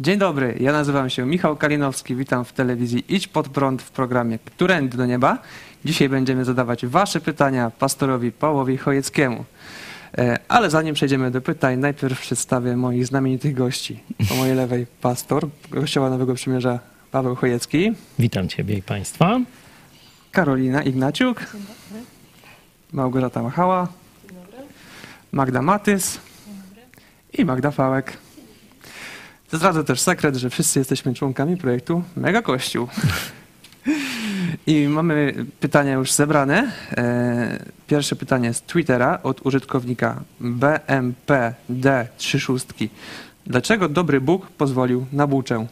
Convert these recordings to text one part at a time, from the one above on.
Dzień dobry, ja nazywam się Michał Kalinowski, witam w telewizji Idź Pod Prąd w programie Którędy do Nieba. Dzisiaj będziemy zadawać wasze pytania pastorowi Pawłowi Chojeckiemu. Ale zanim przejdziemy do pytań, najpierw przedstawię moich znamienitych gości. Po mojej lewej pastor Kościoła Nowego Przymierza Paweł Chojecki. Witam Ciebie i Państwa. Karolina Ignaciuk. Małgorzata Machała. Magda Matys. I Magda Fałek. Zdradzę też sekret, że wszyscy jesteśmy członkami projektu Mega Kościół. I mamy pytania już zebrane. Pierwsze pytanie z Twittera od użytkownika BMPD36. Dlaczego dobry Bóg pozwolił na buczę?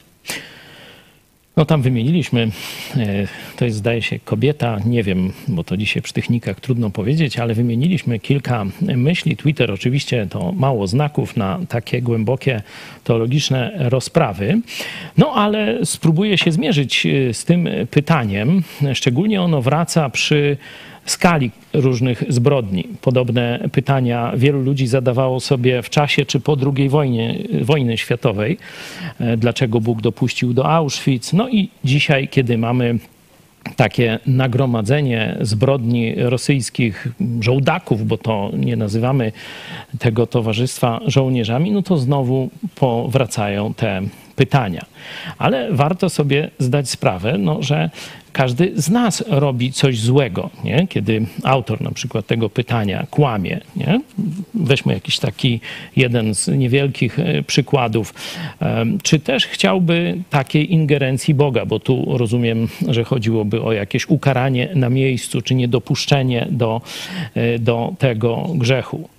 No tam wymieniliśmy, to jest zdaje się kobieta, nie wiem, bo to dzisiaj przy technikach trudno powiedzieć, ale wymieniliśmy kilka myśli. Twitter oczywiście to mało znaków na takie głębokie teologiczne rozprawy. No ale spróbuję się zmierzyć z tym pytaniem. Szczególnie ono wraca przy skali różnych zbrodni. Podobne pytania wielu ludzi zadawało sobie w czasie czy po II wojnie światowej. Dlaczego Bóg dopuścił do Auschwitz? No i dzisiaj, kiedy mamy takie nagromadzenie zbrodni rosyjskich żołdaków, bo to nie nazywamy tego towarzystwa żołnierzami, no to znowu powracają te pytania. Ale warto sobie zdać sprawę, no, że każdy z nas robi coś złego, nie? Kiedy autor na przykład tego pytania kłamie. Nie? Weźmy jakiś taki jeden z niewielkich przykładów. Czy też chciałby takiej ingerencji Boga, bo tu rozumiem, że chodziłoby o jakieś ukaranie na miejscu, czy niedopuszczenie do tego grzechu.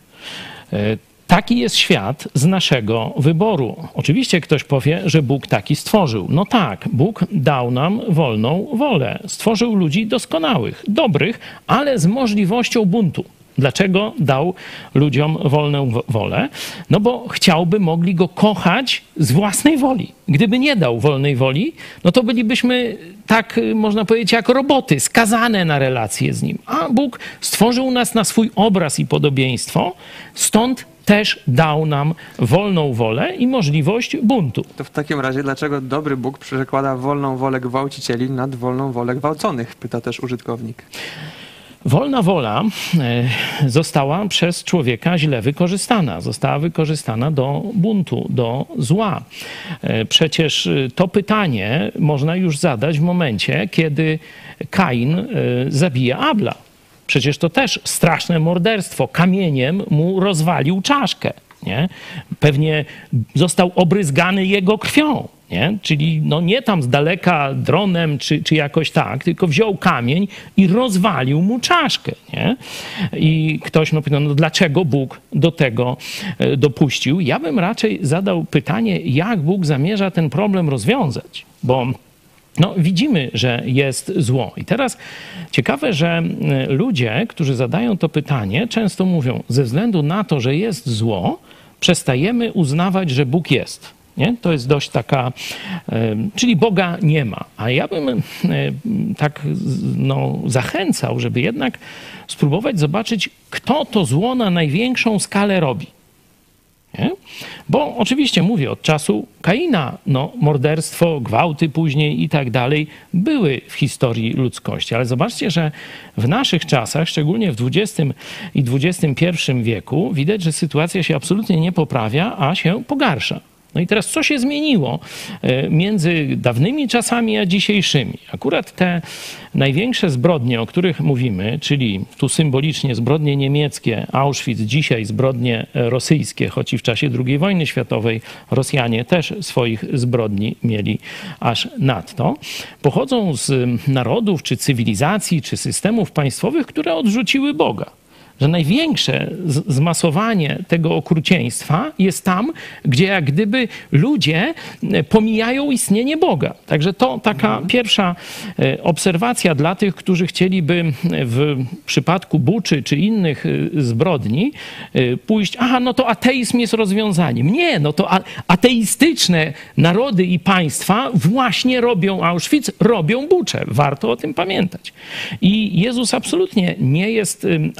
Taki jest świat z naszego wyboru. Oczywiście ktoś powie, że Bóg taki stworzył. No tak, Bóg dał nam wolną wolę. Stworzył ludzi doskonałych, dobrych, ale z możliwością buntu. Dlaczego dał ludziom wolną wolę? No bo chciałby mogli go kochać z własnej woli. Gdyby nie dał wolnej woli, no to bylibyśmy, tak można powiedzieć, jak roboty, skazane na relacje z nim. A Bóg stworzył nas na swój obraz i podobieństwo, stąd też dał nam wolną wolę i możliwość buntu. To w takim razie dlaczego dobry Bóg przekłada wolną wolę gwałcicieli nad wolną wolę gwałconych? Pyta też użytkownik. Wolna wola została przez człowieka źle wykorzystana. Została wykorzystana do buntu, do zła. Przecież to pytanie można już zadać w momencie, kiedy Kain zabija Abla. Przecież to też straszne morderstwo. Kamieniem mu rozwalił czaszkę. Nie? Pewnie został obryzgany jego krwią. Nie? Czyli no nie tam z daleka dronem czy jakoś tak, tylko wziął kamień i rozwalił mu czaszkę. Nie? I ktoś pyta, no dlaczego Bóg do tego dopuścił? Ja bym raczej zadał pytanie, jak Bóg zamierza ten problem rozwiązać. Bo no, widzimy, że jest zło. I teraz ciekawe, że ludzie, którzy zadają to pytanie, często mówią, ze względu na to, że jest zło, przestajemy uznawać, że Bóg jest. Nie? To jest dość taka, czyli Boga nie ma. A ja bym tak zachęcał, żeby jednak spróbować zobaczyć, kto to zło na największą skalę robi. Nie? Bo oczywiście mówię, od czasu Kaina, morderstwo, gwałty później i tak dalej były w historii ludzkości. Ale zobaczcie, że w naszych czasach, szczególnie w XX i XXI wieku, widać, że sytuacja się absolutnie nie poprawia, a się pogarsza. No i teraz co się zmieniło między dawnymi czasami a dzisiejszymi? Akurat te największe zbrodnie, o których mówimy, czyli tu symbolicznie zbrodnie niemieckie, Auschwitz, dzisiaj zbrodnie rosyjskie, choć i w czasie II wojny światowej Rosjanie też swoich zbrodni mieli aż nadto, pochodzą z narodów, czy cywilizacji, czy systemów państwowych, które odrzuciły Boga. Że największe zmasowanie tego okrucieństwa jest tam, gdzie jak gdyby ludzie pomijają istnienie Boga. Także to taka pierwsza obserwacja dla tych, którzy chcieliby w przypadku Buczy czy innych zbrodni pójść, no to ateizm jest rozwiązaniem. Nie, no to ateistyczne narody i państwa właśnie robią Auschwitz, robią Buczę. Warto o tym pamiętać. I Jezus absolutnie nie jest ani nie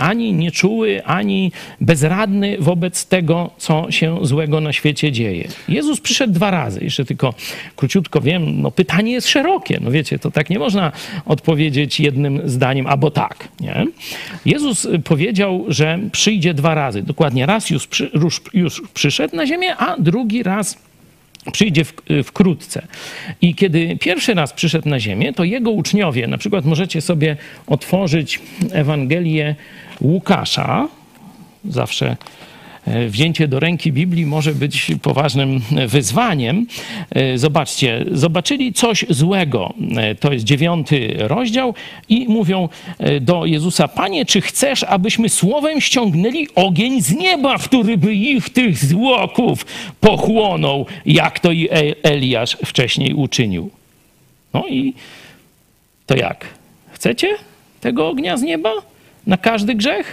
nieczuły, ani bezradny wobec tego, co się złego na świecie dzieje. Jezus przyszedł 2 razy. Jeszcze tylko króciutko wiem, no pytanie jest szerokie. No wiecie, to tak nie można odpowiedzieć jednym zdaniem, albo tak, nie? Jezus powiedział, że przyjdzie 2 razy. Dokładnie raz już przyszedł na ziemię, a drugi raz przyjdzie wkrótce. I kiedy pierwszy raz przyszedł na ziemię, to jego uczniowie, na przykład możecie sobie otworzyć Ewangelię Łukasza, zawsze wzięcie do ręki Biblii może być poważnym wyzwaniem. Zobaczcie, zobaczyli coś złego. To jest 9 rozdział i mówią do Jezusa: Panie, czy chcesz, abyśmy słowem ściągnęli ogień z nieba, który by ich, tych złoków, pochłonął, jak to i Eliasz wcześniej uczynił? No i to jak? Chcecie tego ognia z nieba na każdy grzech?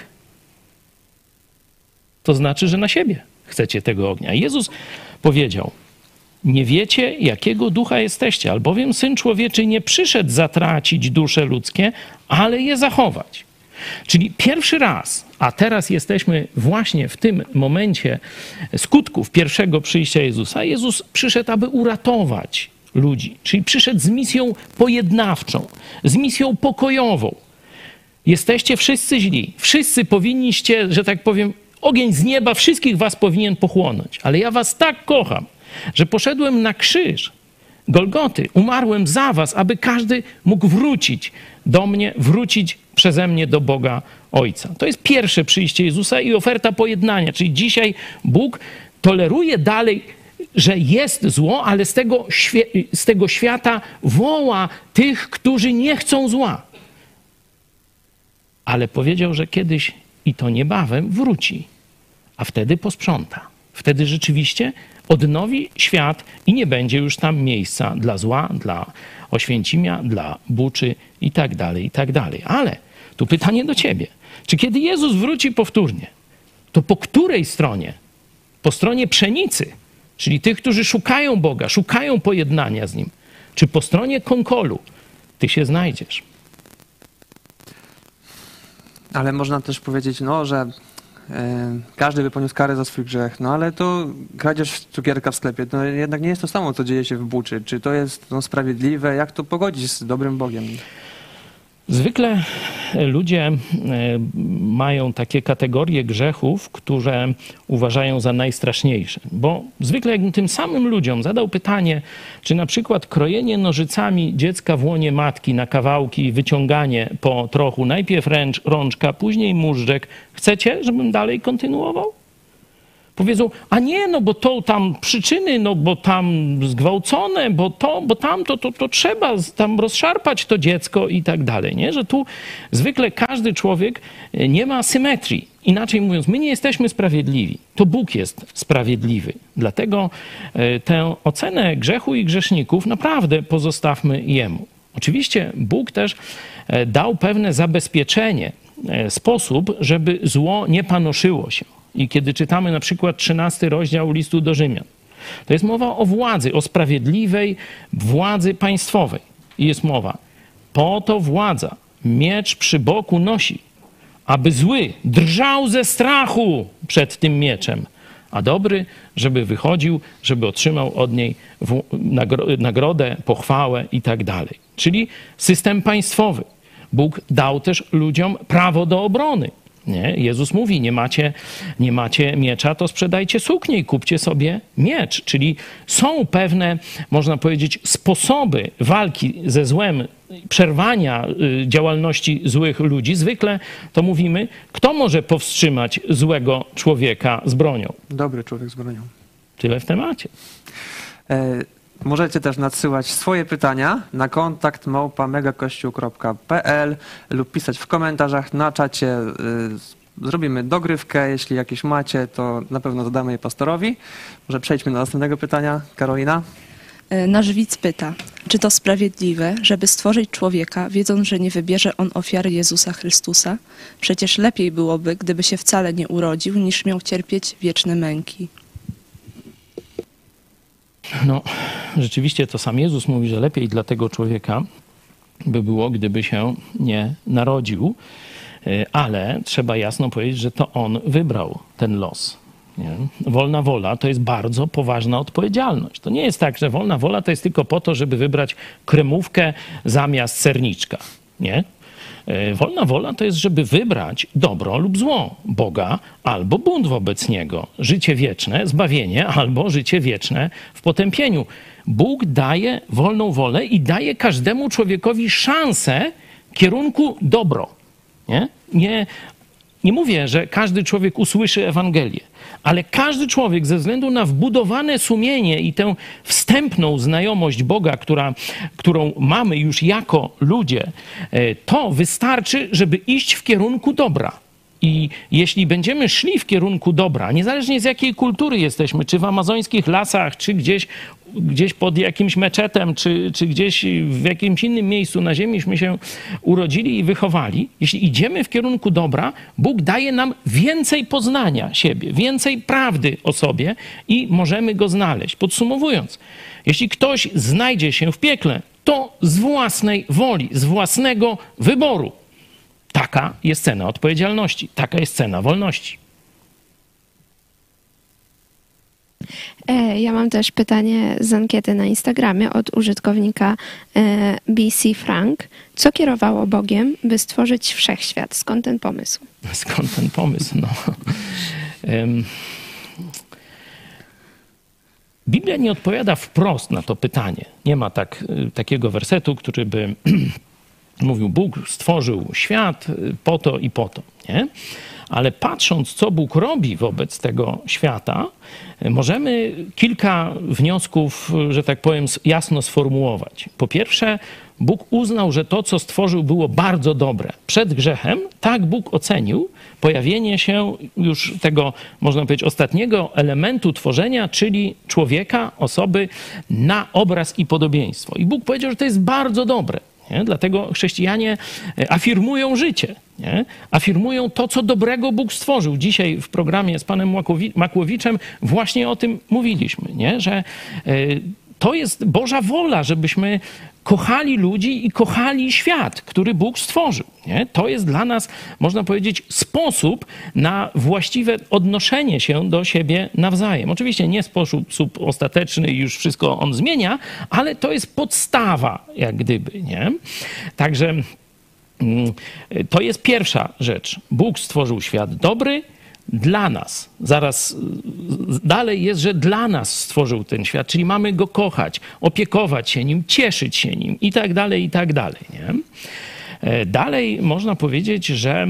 To znaczy, że na siebie chcecie tego ognia. Jezus powiedział: nie wiecie, jakiego ducha jesteście, albowiem Syn Człowieczy nie przyszedł zatracić dusze ludzkie, ale je zachować. Czyli pierwszy raz, a teraz jesteśmy właśnie w tym momencie skutków pierwszego przyjścia Jezusa. Jezus przyszedł, aby uratować ludzi. Czyli przyszedł z misją pojednawczą, z misją pokojową. Jesteście wszyscy źli. Wszyscy powinniście, że tak powiem, ogień z nieba wszystkich was powinien pochłonąć. Ale ja was tak kocham, że poszedłem na krzyż Golgoty, umarłem za was, aby każdy mógł wrócić do mnie, wrócić przeze mnie do Boga Ojca. To jest pierwsze przyjście Jezusa i oferta pojednania. Czyli dzisiaj Bóg toleruje dalej, że jest zło, ale z tego świata woła tych, którzy nie chcą zła. Ale powiedział, że kiedyś, i to niebawem, wróci, a wtedy posprząta. Wtedy rzeczywiście odnowi świat i nie będzie już tam miejsca dla zła, dla Oświęcimia, dla Buczy i tak dalej, i tak dalej. Ale tu pytanie do ciebie. Czy kiedy Jezus wróci powtórnie, to po której stronie? Po stronie pszenicy, czyli tych, którzy szukają Boga, szukają pojednania z Nim, czy po stronie konkolu? Ty się znajdziesz. Ale można też powiedzieć, no, że każdy by poniósł karę za swój grzech, no ale to kradzież cukierka w sklepie, to jednak nie jest to samo, co dzieje się w Buczy. Czy to jest sprawiedliwe? Jak to pogodzić z dobrym Bogiem? Zwykle ludzie mają takie kategorie grzechów, które uważają za najstraszniejsze. Bo zwykle jakbym tym samym ludziom zadał pytanie, czy na przykład krojenie nożycami dziecka w łonie matki na kawałki i wyciąganie po trochu, najpierw rączka, później móżdżek, chcecie, żebym dalej kontynuował? Powiedzą: a nie, no bo to tam przyczyny, no bo tam zgwałcone, bo tamto, to trzeba tam rozszarpać to dziecko i tak dalej, nie? Że tu zwykle każdy człowiek nie ma symetrii. Inaczej mówiąc, my nie jesteśmy sprawiedliwi. To Bóg jest sprawiedliwy. Dlatego tę ocenę grzechu i grzeszników naprawdę pozostawmy Jemu. Oczywiście Bóg też dał pewne zabezpieczenie, sposób, żeby zło nie panoszyło się. I kiedy czytamy na przykład 13 rozdział listu do Rzymian, to jest mowa o władzy, o sprawiedliwej władzy państwowej. I jest mowa: po to władza miecz przy boku nosi, aby zły drżał ze strachu przed tym mieczem, a dobry, żeby wychodził, żeby otrzymał od niej nagrodę, pochwałę i tak dalej. Czyli system państwowy. Bóg dał też ludziom prawo do obrony. Nie? Jezus mówi: nie macie miecza, to sprzedajcie suknię i kupcie sobie miecz. Czyli są pewne, można powiedzieć, sposoby walki ze złem, przerwania działalności złych ludzi. Zwykle to mówimy, kto może powstrzymać złego człowieka z bronią? Dobry człowiek z bronią. Tyle w temacie. Możecie też nadsyłać swoje pytania na kontakt@megakościół.pl lub pisać w komentarzach na czacie. Zrobimy dogrywkę. Jeśli jakieś macie, to na pewno zadamy je pastorowi. Może przejdźmy do następnego pytania. Karolina? Nasz widz pyta, czy to sprawiedliwe, żeby stworzyć człowieka, wiedząc, że nie wybierze on ofiary Jezusa Chrystusa? Przecież lepiej byłoby, gdyby się wcale nie urodził, niż miał cierpieć wieczne męki. No, rzeczywiście to sam Jezus mówi, że lepiej dla tego człowieka by było, gdyby się nie narodził. ale trzeba jasno powiedzieć, że to on wybrał ten los. Nie? Wolna wola to jest bardzo poważna odpowiedzialność. To nie jest tak, że wolna wola to jest tylko po to, żeby wybrać kremówkę zamiast serniczka. Nie? Wolna wola to jest, żeby wybrać dobro lub zło, Boga albo bunt wobec Niego, życie wieczne, zbawienie albo życie wieczne w potępieniu. Bóg daje wolną wolę i daje każdemu człowiekowi szansę kierunku dobro. Nie mówię, że każdy człowiek usłyszy Ewangelię, ale każdy człowiek ze względu na wbudowane sumienie i tę wstępną znajomość Boga, którą mamy już jako ludzie, to wystarczy, żeby iść w kierunku dobra. I jeśli będziemy szli w kierunku dobra, niezależnie z jakiej kultury jesteśmy, czy w amazońskich lasach, czy gdzieś pod jakimś meczetem, czy gdzieś w jakimś innym miejscu na ziemiśmy się urodzili i wychowali, jeśli idziemy w kierunku dobra, Bóg daje nam więcej poznania siebie, więcej prawdy o sobie i możemy go znaleźć. Podsumowując, jeśli ktoś znajdzie się w piekle, to z własnej woli, z własnego wyboru. Taka jest cena odpowiedzialności, taka jest cena wolności. Ja mam też pytanie z ankiety na Instagramie od użytkownika BC Frank. Co kierowało Bogiem, by stworzyć wszechświat? Skąd ten pomysł? Skąd ten pomysł? No. Biblia nie odpowiada wprost na to pytanie. Nie ma takiego wersetu, który by mówił, Bóg stworzył świat po to i po to. Nie? Ale patrząc, co Bóg robi wobec tego świata, możemy kilka wniosków, że tak powiem, jasno sformułować. Po pierwsze, Bóg uznał, że to, co stworzył, było bardzo dobre. Przed grzechem tak Bóg ocenił pojawienie się już tego, można powiedzieć, ostatniego elementu tworzenia, czyli człowieka, osoby na obraz i podobieństwo. I Bóg powiedział, że to jest bardzo dobre. Nie? Dlatego chrześcijanie afirmują życie, nie? Afirmują to, co dobrego Bóg stworzył. Dzisiaj w programie z panem Makłowiczem właśnie o tym mówiliśmy, nie? Że to jest Boża wola, żebyśmy kochali ludzi i kochali świat, który Bóg stworzył. Nie? To jest dla nas, można powiedzieć, sposób na właściwe odnoszenie się do siebie nawzajem. Oczywiście nie sposób ostateczny i już wszystko on zmienia, ale to jest podstawa, jak gdyby. Nie? Także to jest pierwsza rzecz. Bóg stworzył świat dobry, dla nas. Zaraz dalej jest, że dla nas stworzył ten świat, czyli mamy go kochać, opiekować się nim, cieszyć się nim i tak dalej, i tak dalej. Nie? Dalej można powiedzieć, że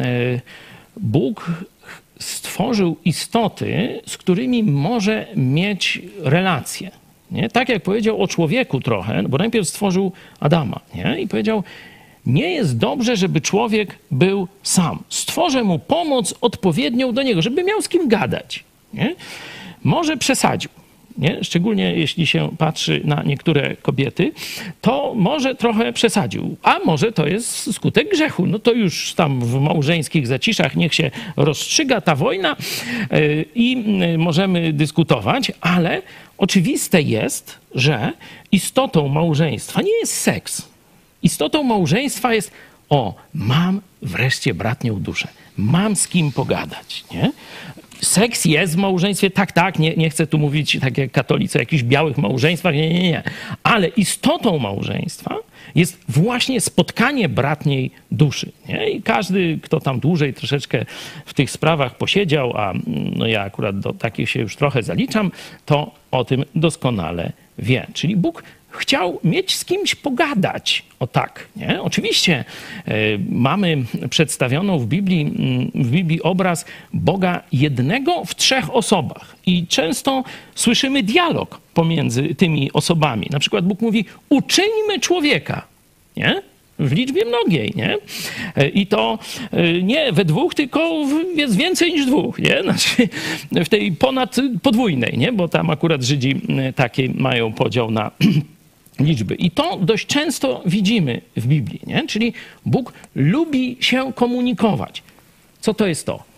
Bóg stworzył istoty, z którymi może mieć relacje. Nie? Tak jak powiedział o człowieku trochę, bo najpierw stworzył Adama, nie? I powiedział, nie jest dobrze, żeby człowiek był sam. Stworzę mu pomoc odpowiednią do niego, żeby miał z kim gadać. Nie? Może przesadził. Nie? Szczególnie jeśli się patrzy na niektóre kobiety, to może trochę przesadził. A może to jest skutek grzechu. No to już tam w małżeńskich zaciszach niech się rozstrzyga ta wojna i możemy dyskutować, ale oczywiste jest, że istotą małżeństwa nie jest seks. Istotą małżeństwa jest, mam wreszcie bratnią duszę, mam z kim pogadać, nie? Seks jest w małżeństwie, tak, nie chcę tu mówić tak jak katolicy o jakichś białych małżeństwach, nie. Ale istotą małżeństwa jest właśnie spotkanie bratniej duszy, nie? I każdy, kto tam dłużej troszeczkę w tych sprawach posiedział, a no ja akurat do takich się już trochę zaliczam, to o tym doskonale wie. Czyli Bóg chciał mieć z kimś pogadać. O tak, nie? Oczywiście mamy przedstawioną w Biblii obraz Boga jednego w trzech osobach. I często słyszymy dialog pomiędzy tymi osobami. Na przykład Bóg mówi, uczyńmy człowieka, nie? W liczbie mnogiej, nie? I to nie we dwóch, tylko jest więcej niż dwóch, nie? Znaczy w tej ponad podwójnej, nie? Bo tam akurat Żydzi taki mają podział na liczby. I to dość często widzimy w Biblii, nie? Czyli Bóg lubi się komunikować. Co to jest to?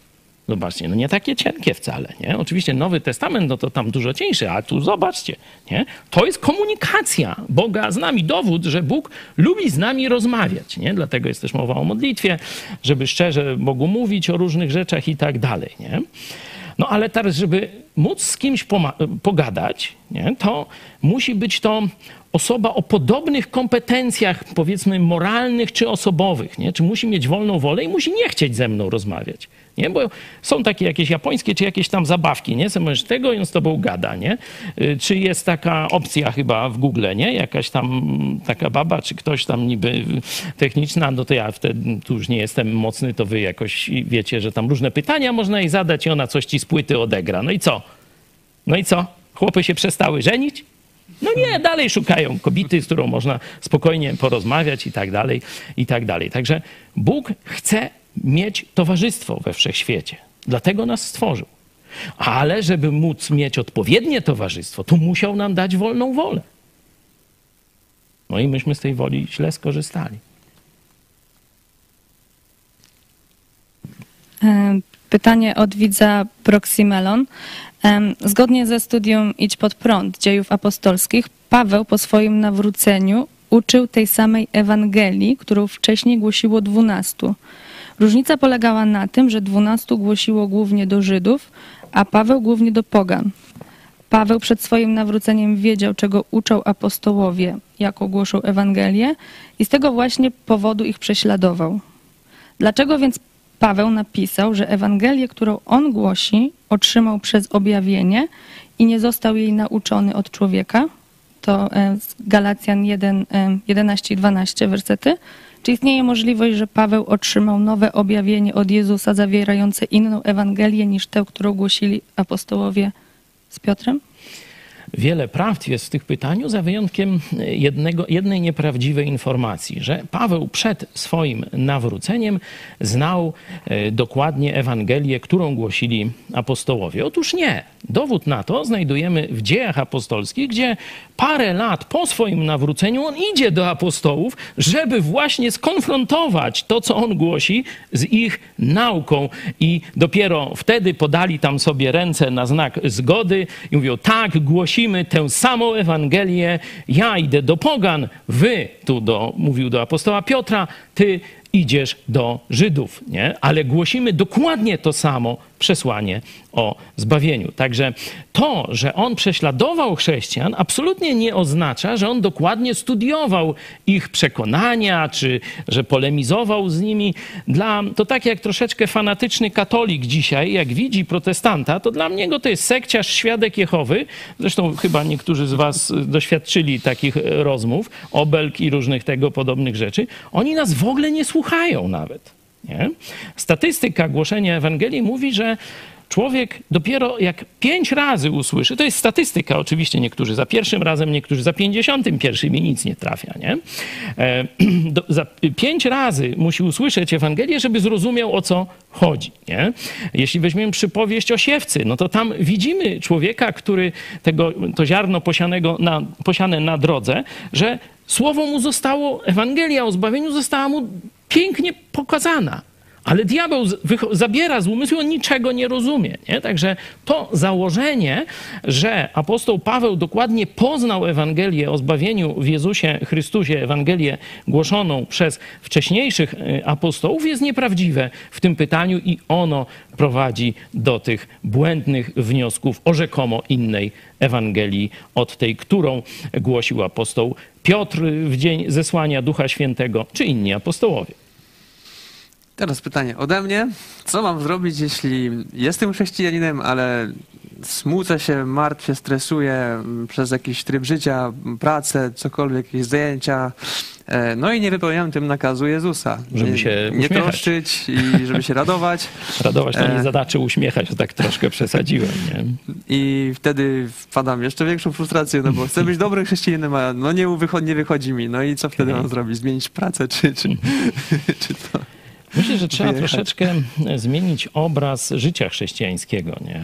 Zobaczcie, no nie takie cienkie wcale, nie? Oczywiście Nowy Testament, no to tam dużo cieńszy, a tu zobaczcie, nie? To jest komunikacja Boga z nami, dowód, że Bóg lubi z nami rozmawiać, nie? Dlatego jest też mowa o modlitwie, żeby szczerze Bogu mówić o różnych rzeczach i tak dalej, nie? No ale teraz, żeby móc z kimś pogadać, nie? To musi być to osoba o podobnych kompetencjach, powiedzmy, moralnych czy osobowych, nie? Czy musi mieć wolną wolę i musi nie chcieć ze mną rozmawiać, nie? Bo są takie jakieś japońskie czy jakieś tam zabawki, nie? Możesz tego i on z tobą gada, nie? Czy jest taka opcja chyba w Google, nie? Jakaś tam taka baba, czy ktoś tam niby techniczna, no to ja wtedy tu już nie jestem mocny, to wy jakoś wiecie, że tam różne pytania można jej zadać i ona coś ci z płyty odegra. No i co? No i co? Chłopy się przestały żenić? No nie, dalej szukają kobiety, z którą można spokojnie porozmawiać i tak dalej, i tak dalej. Także Bóg chce mieć towarzystwo we wszechświecie. Dlatego nas stworzył. Ale żeby móc mieć odpowiednie towarzystwo, to musiał nam dać wolną wolę. No i myśmy z tej woli źle skorzystali. Pytanie od widza Proximelon. Zgodnie ze studium Idź pod prąd dziejów apostolskich, Paweł po swoim nawróceniu uczył tej samej Ewangelii, którą wcześniej głosiło 12. Różnica polegała na tym, że 12 głosiło głównie do Żydów, a Paweł głównie do pogan. Paweł przed swoim nawróceniem wiedział, czego uczą apostołowie, jaką głoszą Ewangelię i z tego właśnie powodu ich prześladował. Dlaczego więc Paweł napisał, że Ewangelię, którą on głosi, otrzymał przez objawienie i nie został jej nauczony od człowieka? To z Galacjan 1, 11 i 12 wersety. Czy istnieje możliwość, że Paweł otrzymał nowe objawienie od Jezusa zawierające inną Ewangelię niż tę, którą głosili apostołowie z Piotrem? Wiele prawd jest w tych pytaniu, za wyjątkiem jednej nieprawdziwej informacji, że Paweł przed swoim nawróceniem znał dokładnie Ewangelię, którą głosili apostołowie. Otóż nie. Dowód na to znajdujemy w Dziejach Apostolskich, gdzie parę lat po swoim nawróceniu on idzie do apostołów, żeby właśnie skonfrontować to, co on głosi, z ich nauką. I dopiero wtedy podali tam sobie ręce na znak zgody i mówią, tak, głosimy tę samą Ewangelię, ja idę do pogan, wy, mówił do apostoła Piotra, ty idziesz do Żydów, nie? Ale głosimy dokładnie to samo przesłanie o zbawieniu. Także to, że on prześladował chrześcijan, absolutnie nie oznacza, że on dokładnie studiował ich przekonania, czy że polemizował z nimi. To tak jak troszeczkę fanatyczny katolik dzisiaj, jak widzi protestanta, to dla niego to jest sekciarz, świadek Jehowy. Zresztą chyba niektórzy z was doświadczyli takich rozmów, obelg i różnych tego podobnych rzeczy. Oni nas w ogóle nie słuchają nawet. Nie? Statystyka głoszenia Ewangelii mówi, że człowiek dopiero jak 5 razy usłyszy, to jest statystyka oczywiście, niektórzy za pierwszym razem, niektórzy za 51 i nic nie trafia, nie? Za 5 razy musi usłyszeć Ewangelię, żeby zrozumiał, o co chodzi, nie? Jeśli weźmiemy przypowieść o siewcy, no to tam widzimy człowieka, który to ziarno posiane na drodze, że słowo mu zostało, Ewangelia o zbawieniu została mu pięknie pokazana. Ale diabeł zabiera z umysłu, on niczego nie rozumie. Nie? Także to założenie, że apostoł Paweł dokładnie poznał Ewangelię o zbawieniu w Jezusie Chrystusie, Ewangelię głoszoną przez wcześniejszych apostołów, jest nieprawdziwe w tym pytaniu i ono prowadzi do tych błędnych wniosków o rzekomo innej Ewangelii od tej, którą głosił apostoł Piotr w dzień zesłania Ducha Świętego, czy inni apostołowie. Teraz pytanie ode mnie. Co mam zrobić, jeśli jestem chrześcijaninem, ale smucę się, martwię, stresuję przez jakiś tryb życia, pracę, cokolwiek, jakieś zajęcia, no i nie wypełniam tym nakazu Jezusa. Żeby się nie troszczyć i żeby się radować. Radować to nie zadaczy uśmiechać, to tak troszkę przesadziłem, nie? I wtedy wpadam w jeszcze większą frustrację, no bo chcę być dobrym chrześcijaninem, a no nie wychodzi mi. No i co wtedy mam zrobić? Zmienić pracę, czy to? Myślę, że trzeba troszeczkę zmienić obraz życia chrześcijańskiego. Nie?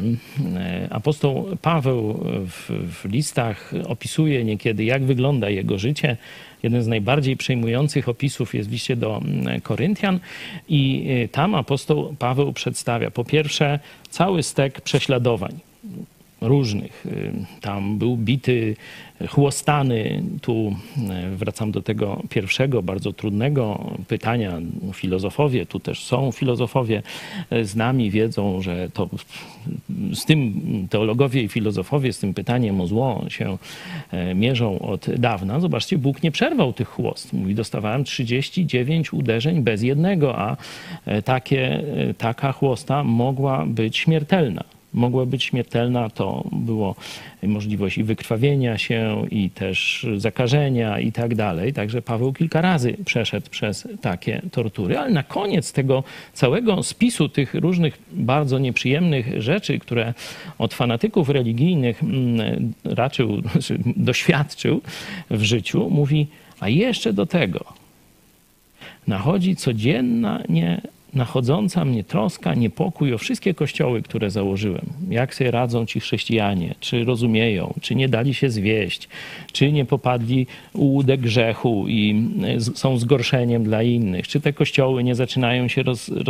Apostoł Paweł w listach opisuje niekiedy, jak wygląda jego życie. jeden z najbardziej przejmujących opisów jest w liście do Koryntian i tam apostoł Paweł przedstawia po pierwsze cały stek prześladowań różnych. Tam był bity, chłostany. Tu wracam do tego pierwszego, bardzo trudnego pytania. Filozofowie, tu też są filozofowie z nami, wiedzą, że to z tym teologowie i filozofowie z tym pytaniem o zło się mierzą od dawna. Zobaczcie, Bóg nie przerwał tych chłost. Mówi, dostawałem 39 uderzeń bez jednego, a taka chłosta mogła być śmiertelna. Mogła być śmiertelna, to było możliwość i wykrwawienia się, i też zakażenia i tak dalej. Także Paweł kilka razy przeszedł przez takie tortury, ale na koniec tego całego spisu tych różnych bardzo nieprzyjemnych rzeczy, które od fanatyków religijnych raczył, doświadczył w życiu, mówi, a jeszcze do tego nachodzi codzienna, nachodząca mnie troska, niepokój o wszystkie kościoły, które założyłem. Jak sobie radzą ci chrześcijanie, czy rozumieją, czy nie dali się zwieść, czy nie popadli u łódek grzechu i są zgorszeniem dla innych, czy te kościoły nie zaczynają się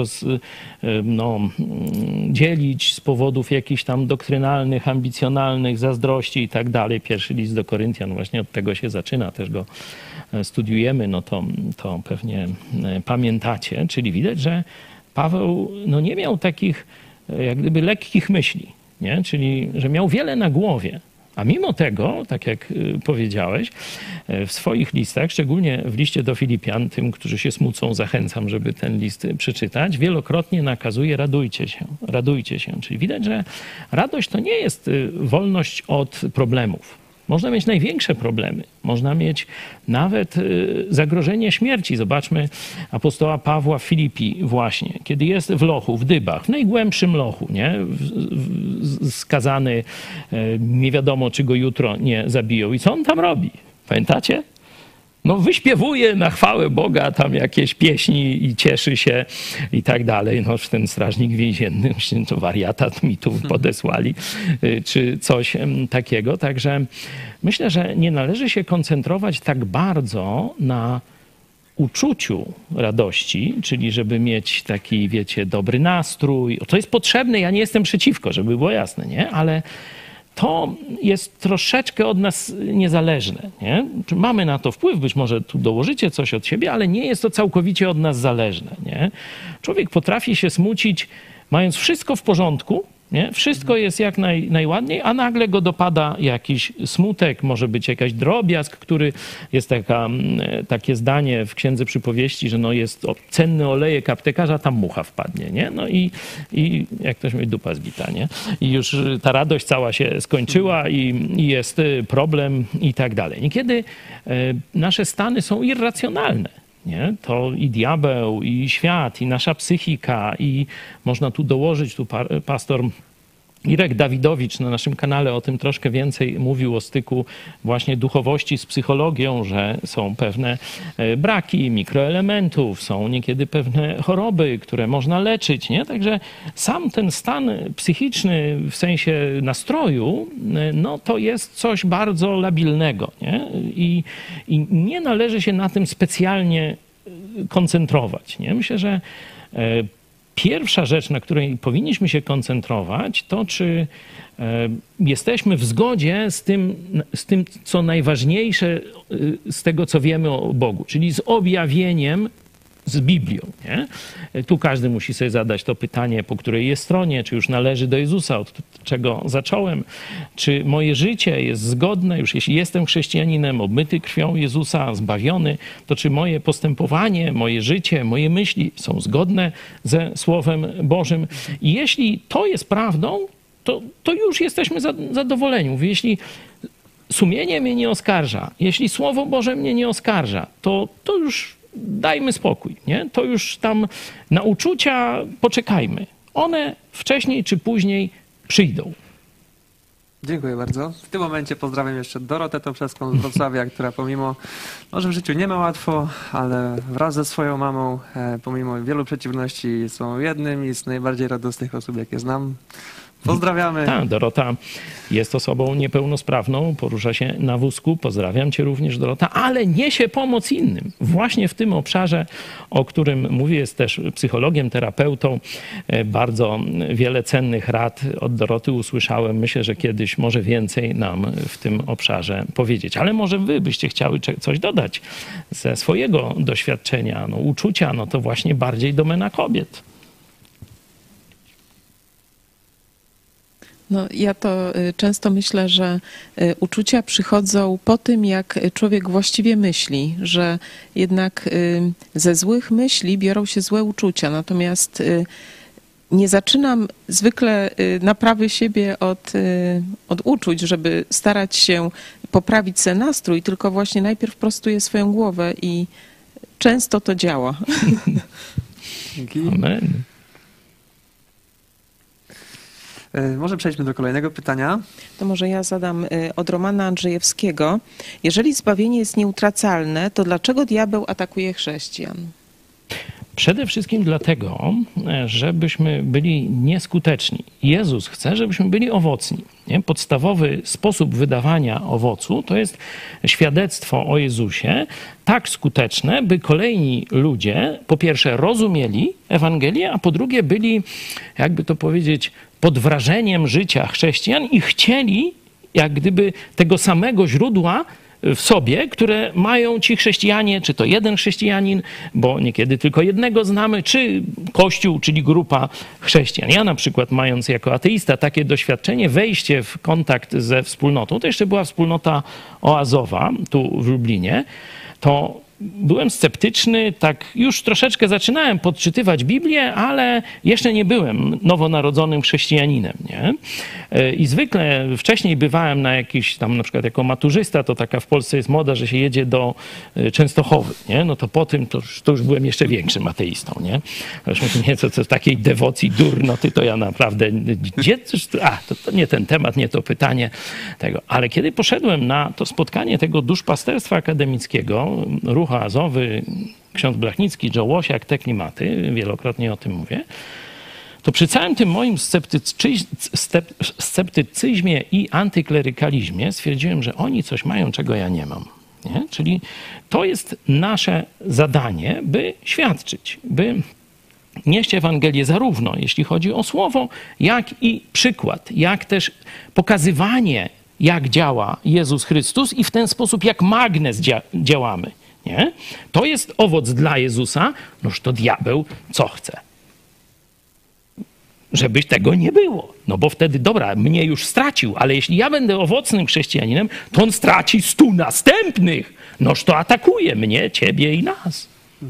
dzielić z powodów jakichś tam doktrynalnych, ambicjonalnych, zazdrości i tak dalej. Pierwszy list do Koryntian właśnie od tego się zaczyna, też go studiujemy, no to pewnie pamiętacie, czyli widać, że Paweł nie miał takich jak gdyby lekkich myśli, nie? Czyli że miał wiele na głowie, a mimo tego, tak jak powiedziałeś, w swoich listach, szczególnie w liście do Filipian, tym, którzy się smucą, zachęcam, żeby ten list przeczytać, wielokrotnie nakazuje radujcie się. Czyli widać, że radość to nie jest wolność od problemów. Można mieć największe problemy. Można mieć nawet zagrożenie śmierci. Zobaczmy apostoła Pawła w Filipi właśnie, kiedy jest w lochu, w dybach, w najgłębszym lochu, nie? Skazany, nie wiadomo, czy go jutro nie zabiją. I co on tam robi? Pamiętacie? Wyśpiewuje na chwałę Boga tam jakieś pieśni i cieszy się i tak dalej. Ten strażnik więzienny, to wariata mi tu podesłali, czy coś takiego. Także myślę, że nie należy się koncentrować tak bardzo na uczuciu radości, czyli żeby mieć taki, wiecie, dobry nastrój. To jest potrzebne, ja nie jestem przeciwko, żeby było jasne, nie? Ale to jest troszeczkę od nas niezależne. Nie? Mamy na to wpływ, być może tu dołożycie coś od siebie, ale nie jest to całkowicie od nas zależne. Nie? Człowiek potrafi się smucić, mając wszystko w porządku, nie? Wszystko jest jak najładniej, a nagle go dopada jakiś smutek, może być jakaś drobiazg, który jest takie zdanie w Księdze Przypowieści, że jest cenny olejek aptekarza, tam mucha wpadnie, nie? I jak ktoś mówi, dupa zbita, nie? I już ta radość cała się skończyła i jest problem i tak dalej. Niekiedy nasze stany są irracjonalne. Nie? To i diabeł, i świat, i nasza psychika, i można tu dołożyć, pastor Irek Dawidowicz na naszym kanale o tym troszkę więcej mówił, o styku właśnie duchowości z psychologią, że są pewne braki mikroelementów, są niekiedy pewne choroby, które można leczyć, nie? Także sam ten stan psychiczny w sensie nastroju, to jest coś bardzo labilnego, nie? I nie należy się na tym specjalnie koncentrować, nie? Myślę, że pierwsza rzecz, na której powinniśmy się koncentrować, to czy jesteśmy w zgodzie z tym, co najważniejsze z tego, co wiemy o Bogu, czyli z objawieniem z Biblią. Nie? Tu każdy musi sobie zadać to pytanie, po której jest stronie, czy już należy do Jezusa, od czego zacząłem, czy moje życie jest zgodne, już jeśli jestem chrześcijaninem, obmyty krwią Jezusa, zbawiony, to czy moje postępowanie, moje życie, moje myśli są zgodne ze Słowem Bożym. I jeśli to jest prawdą, to już jesteśmy zadowoleni. Mówię, jeśli sumienie mnie nie oskarża, jeśli Słowo Boże mnie nie oskarża, to już dajmy spokój, nie? To już tam na uczucia poczekajmy. One wcześniej czy później przyjdą. Dziękuję bardzo. W tym momencie pozdrawiam jeszcze Dorotę Toprzewską z Wrocławia, która pomimo, że w życiu nie ma łatwo, ale wraz ze swoją mamą, pomimo wielu przeciwności, są jednymi z najbardziej radosnych osób, jakie znam. Pozdrawiamy. Tak, Dorota jest osobą niepełnosprawną, porusza się na wózku. Pozdrawiam cię również, Dorota, ale niesie pomoc innym. Właśnie w tym obszarze, o którym mówię, jest też psychologiem, terapeutą. Bardzo wiele cennych rad od Doroty usłyszałem. Myślę, że kiedyś może więcej nam w tym obszarze powiedzieć. Ale może wy byście chciały coś dodać ze swojego doświadczenia, uczucia, to właśnie bardziej domena kobiet. No, ja to często myślę, że uczucia przychodzą po tym, jak człowiek właściwie myśli, że jednak ze złych myśli biorą się złe uczucia. Natomiast nie zaczynam zwykle naprawy siebie od uczuć, żeby starać się poprawić sobie nastrój, tylko właśnie najpierw prostuję swoją głowę i często to działa. Dzięki. Amen. Może przejdźmy do kolejnego pytania. To może ja zadam od Romana Andrzejewskiego. Jeżeli zbawienie jest nieutracalne, to dlaczego diabeł atakuje chrześcijan? Przede wszystkim dlatego, żebyśmy byli nieskuteczni. Jezus chce, żebyśmy byli owocni. Nie? Podstawowy sposób wydawania owocu to jest świadectwo o Jezusie tak skuteczne, by kolejni ludzie po pierwsze rozumieli Ewangelię, a po drugie byli, jakby to powiedzieć, pod wrażeniem życia chrześcijan i chcieli jak gdyby tego samego źródła w sobie, które mają ci chrześcijanie, czy to jeden chrześcijanin, bo niekiedy tylko jednego znamy, czy Kościół, czyli grupa chrześcijan. Ja na przykład, mając jako ateista takie doświadczenie, wejście w kontakt ze wspólnotą, to jeszcze była wspólnota oazowa tu w Lublinie, to byłem sceptyczny, tak już troszeczkę zaczynałem podczytywać Biblię, ale jeszcze nie byłem nowonarodzonym chrześcijaninem, nie? I zwykle wcześniej bywałem na jakiś tam, na przykład jako maturzysta, to taka w Polsce jest moda, że się jedzie do Częstochowy, nie? No to po tym to już byłem jeszcze większym ateistą, nie? Już mówię, nie, co takiej dewocji durnoty, to ja naprawdę, gdzie, to nie ten temat, nie to pytanie tego. Ale kiedy poszedłem na to spotkanie tego duszpasterstwa akademickiego, Ruch Oazowy, ksiądz Blachnicki, Joe Łosiak, te klimaty, wielokrotnie o tym mówię, to przy całym tym moim sceptycyzmie i antyklerykalizmie stwierdziłem, że oni coś mają, czego ja nie mam. Nie? Czyli to jest nasze zadanie, by świadczyć, by nieść Ewangelię zarówno jeśli chodzi o słowo, jak i przykład, jak też pokazywanie, jak działa Jezus Chrystus i w ten sposób, jak magnes działamy. Nie? To jest owoc dla Jezusa, noż to diabeł co chce? Żeby tego nie było. No bo wtedy, dobra, mnie już stracił, ale jeśli ja będę owocnym chrześcijaninem, to on straci 100 następnych. Noż to atakuje mnie, ciebie i nas.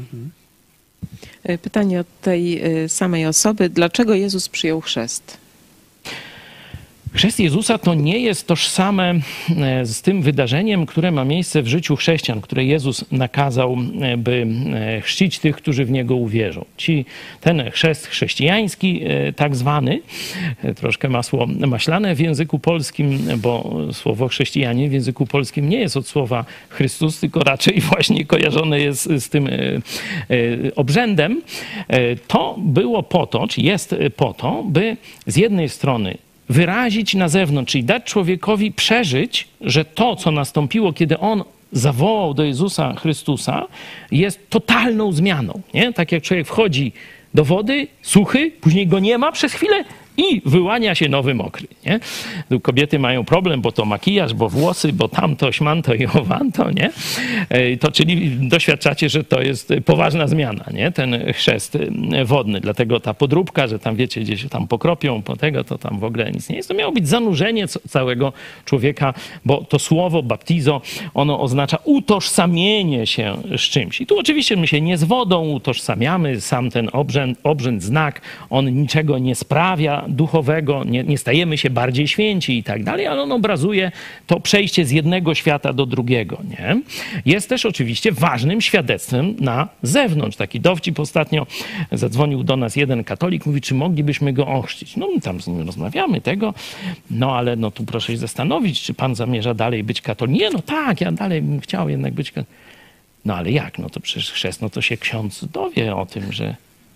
Pytanie od tej samej osoby. Dlaczego Jezus przyjął chrzest? Chrzest Jezusa to nie jest tożsame z tym wydarzeniem, które ma miejsce w życiu chrześcijan, które Jezus nakazał, by chrzcić tych, którzy w Niego uwierzą. Ten chrzest chrześcijański, tak zwany, troszkę masło maślane w języku polskim, bo słowo chrześcijanie w języku polskim nie jest od słowa Chrystus, tylko raczej właśnie kojarzone jest z tym obrzędem. To było po to, czy jest po to, by z jednej strony wyrazić na zewnątrz, czyli dać człowiekowi przeżyć, że to, co nastąpiło, kiedy on zawołał do Jezusa Chrystusa, jest totalną zmianą. Nie? Tak jak człowiek wchodzi do wody, suchy, później go nie ma przez chwilę i wyłania się nowy mokry. Nie? Tu kobiety mają problem, bo to makijaż, bo włosy, bo tamto, śmanto i owanto, nie? To czyli doświadczacie, że to jest poważna zmiana, nie? Ten chrzest wodny. Dlatego ta podróbka, że tam wiecie, gdzieś tam pokropią po tego, to tam w ogóle nic nie jest. To miało być zanurzenie całego człowieka, bo to słowo baptizo, ono oznacza utożsamienie się z czymś. I tu oczywiście my się nie z wodą utożsamiamy, sam ten obrzęd, znak, on niczego nie sprawia duchowego, nie stajemy się bardziej święci i tak dalej, ale on obrazuje to przejście z jednego świata do drugiego. Nie? Jest też oczywiście ważnym świadectwem na zewnątrz. Taki dowcip ostatnio zadzwonił do nas jeden katolik, mówi, czy moglibyśmy go ochrzcić. No my tam z nim rozmawiamy tego, no ale no tu proszę się zastanowić, czy pan zamierza dalej być katolikiem. Nie, no tak, ja dalej bym chciał jednak być katolikiem. No ale jak? No to przecież chrzest, no to się ksiądz dowie o tym, że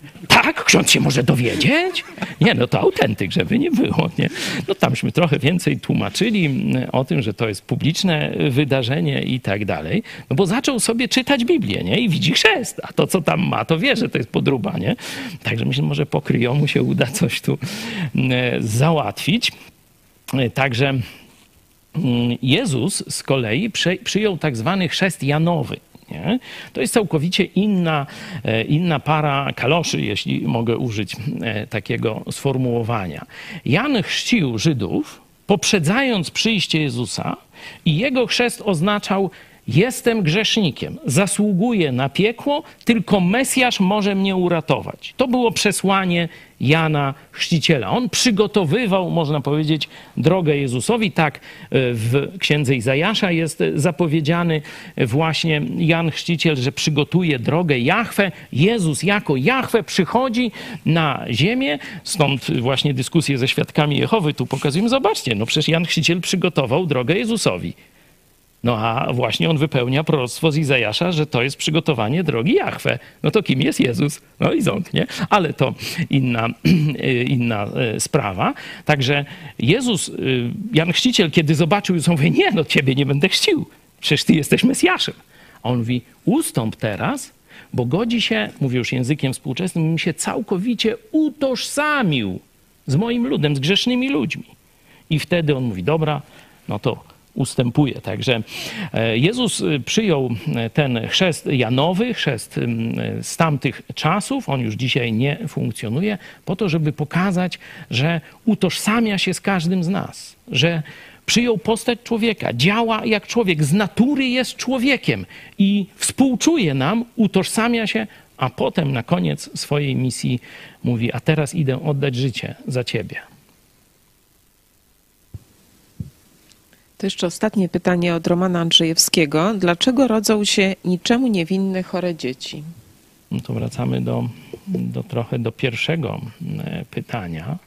Tak, ksiądz się może dowiedzieć? Nie, no to autentyk, żeby nie było, nie? No tamśmy trochę więcej tłumaczyli o tym, że to jest publiczne wydarzenie i tak dalej. No bo zaczął sobie czytać Biblię, nie? I widzi chrzest, a to, co tam ma, to wie, że to jest podróba, nie? Także myślę, może po kryjomu się uda coś tu załatwić. Także Jezus z kolei przyjął tak zwany chrzest Janowy. Nie? To jest całkowicie inna para kaloszy, jeśli mogę użyć takiego sformułowania. Jan chrzcił Żydów, poprzedzając przyjście Jezusa, i jego chrzest oznaczał: jestem grzesznikiem, zasługuję na piekło, tylko Mesjasz może mnie uratować. To było przesłanie Jana Chrzciciela. On przygotowywał, można powiedzieć, drogę Jezusowi. Tak w księdze Izajasza jest zapowiedziany właśnie Jan Chrzciciel, że przygotuje drogę Jahwe. Jezus jako Jahwe przychodzi na ziemię. Stąd właśnie dyskusje ze świadkami Jehowy tu pokazujemy. Zobaczcie, no przecież Jan Chrzciciel przygotował drogę Jezusowi. No a właśnie on wypełnia proroctwo z Izajasza, że to jest przygotowanie drogi Jahwe. No to kim jest Jezus? No i ząb, nie? Ale to inna sprawa. Także Jezus, Jan Chrzciciel, kiedy zobaczył, to mówi: nie, no ciebie nie będę chrzcił. Przecież ty jesteś Mesjaszem. A on mówi: ustąp teraz, bo godzi się, mówię już językiem współczesnym, mi się całkowicie utożsamił z moim ludem, z grzesznymi ludźmi. I wtedy on mówi: dobra, no to ustępuje. Także Jezus przyjął ten chrzest Janowy, chrzest z tamtych czasów, on już dzisiaj nie funkcjonuje, po to, żeby pokazać, że utożsamia się z każdym z nas, że przyjął postać człowieka, działa jak człowiek, z natury jest człowiekiem i współczuje nam, utożsamia się, a potem na koniec swojej misji mówi: a teraz idę oddać życie za ciebie. To jeszcze ostatnie pytanie od Romana Andrzejewskiego. Dlaczego rodzą się niczemu niewinne chore dzieci? No to wracamy trochę do pierwszego pytania.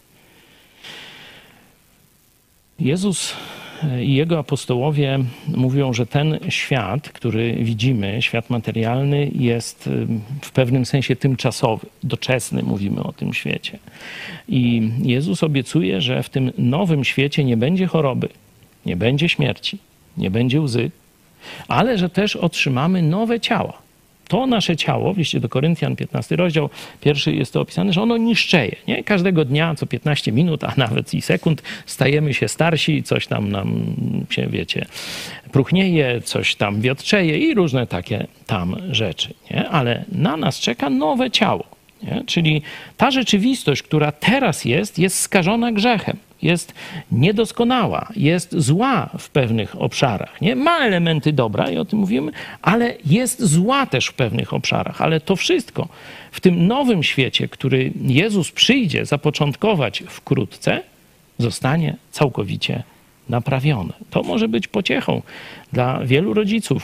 Jezus i jego apostołowie mówią, że ten świat, który widzimy, świat materialny, jest w pewnym sensie tymczasowy, doczesny, mówimy o tym świecie. I Jezus obiecuje, że w tym nowym świecie nie będzie choroby, nie będzie śmierci, nie będzie łzy, ale że też otrzymamy nowe ciała. To nasze ciało, w liście do Koryntian, 15 rozdział, pierwszy jest to opisane, że ono niszczeje. Nie? Każdego dnia, co 15 minut, a nawet i sekund, stajemy się starsi, coś tam nam się, wiecie, próchnieje, coś tam wiotczeje i różne takie tam rzeczy. Nie? Ale na nas czeka nowe ciało. Nie? Czyli ta rzeczywistość, która teraz jest skażona grzechem. Jest niedoskonała, jest zła w pewnych obszarach. Nie? Ma elementy dobra i o tym mówimy, ale jest zła też w pewnych obszarach. Ale to wszystko w tym nowym świecie, który Jezus przyjdzie zapoczątkować wkrótce, zostanie całkowicie naprawione. To może być pociechą dla wielu rodziców,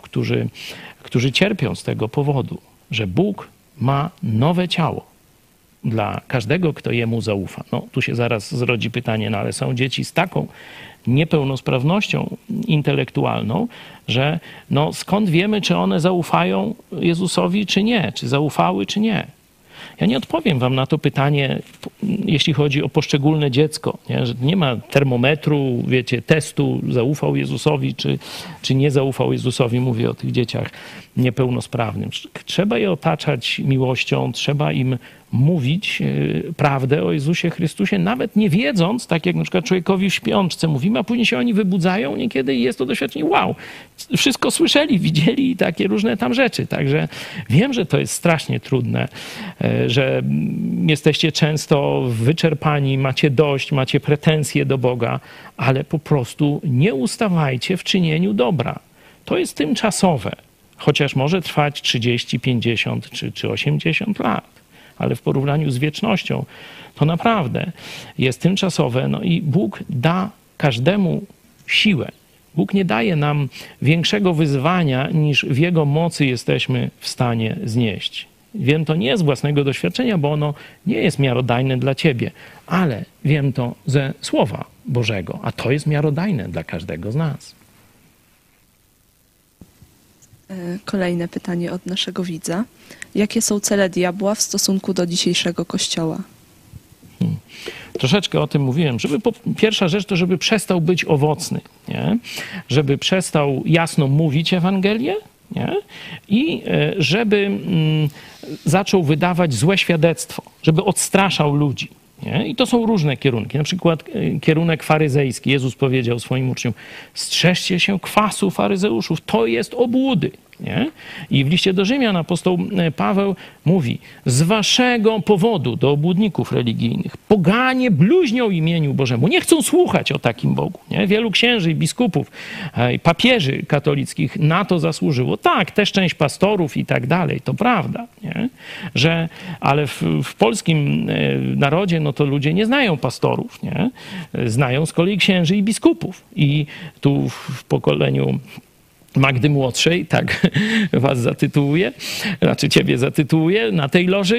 którzy cierpią z tego powodu, że Bóg ma nowe ciało. Dla każdego, kto jemu zaufa. No, tu się zaraz zrodzi pytanie, no ale są dzieci z taką niepełnosprawnością intelektualną, że no skąd wiemy, czy one zaufają Jezusowi, czy nie, czy zaufały, czy nie. Ja nie odpowiem wam na to pytanie, jeśli chodzi o poszczególne dziecko. Nie? Że nie ma termometru, wiecie, testu, zaufał Jezusowi, czy nie zaufał Jezusowi. Mówię o tych dzieciach niepełnosprawnych. Trzeba je otaczać miłością, trzeba im mówić prawdę o Jezusie Chrystusie, nawet nie wiedząc, tak jak na przykład człowiekowi w śpiączce mówimy, a później się oni wybudzają niekiedy i jest to doświadczenie, wow, wszystko słyszeli, widzieli i takie różne tam rzeczy. Także wiem, że to jest strasznie trudne, że jesteście często wyczerpani, macie dość, macie pretensje do Boga, ale po prostu nie ustawajcie w czynieniu dobra. To jest tymczasowe, chociaż może trwać 30, 50 czy 80 lat. Ale w porównaniu z wiecznością to naprawdę jest tymczasowe. No i Bóg da każdemu siłę. Bóg nie daje nam większego wyzwania, niż w Jego mocy jesteśmy w stanie znieść. Wiem to nie z własnego doświadczenia, bo ono nie jest miarodajne dla ciebie, ale wiem to ze Słowa Bożego, a to jest miarodajne dla każdego z nas. Kolejne pytanie od naszego widza. Jakie są cele diabła w stosunku do dzisiejszego Kościoła? Troszeczkę o tym mówiłem. Pierwsza rzecz to, żeby przestał być owocny, nie? Żeby przestał jasno mówić Ewangelię, nie? I żeby zaczął wydawać złe świadectwo, żeby odstraszał ludzi. Nie? I to są różne kierunki. Na przykład kierunek faryzejski. Jezus powiedział swoim uczniom: strzeżcie się kwasu faryzeuszów, to jest obłudy. Nie? I w liście do Rzymian apostoł Paweł mówi: z waszego powodu, do obłudników religijnych, poganie bluźnią imieniu Bożemu. Nie chcą słuchać o takim Bogu. Nie? Wielu księży i biskupów, papieży katolickich na to zasłużyło. Tak, też część pastorów i tak dalej, to prawda. Nie? Ale w polskim narodzie no to ludzie nie znają pastorów. Nie? Znają z kolei księży i biskupów. I tu w pokoleniu Magdy Młodszej, tak was zatytułuję, znaczy ciebie zatytułuję na tej loży,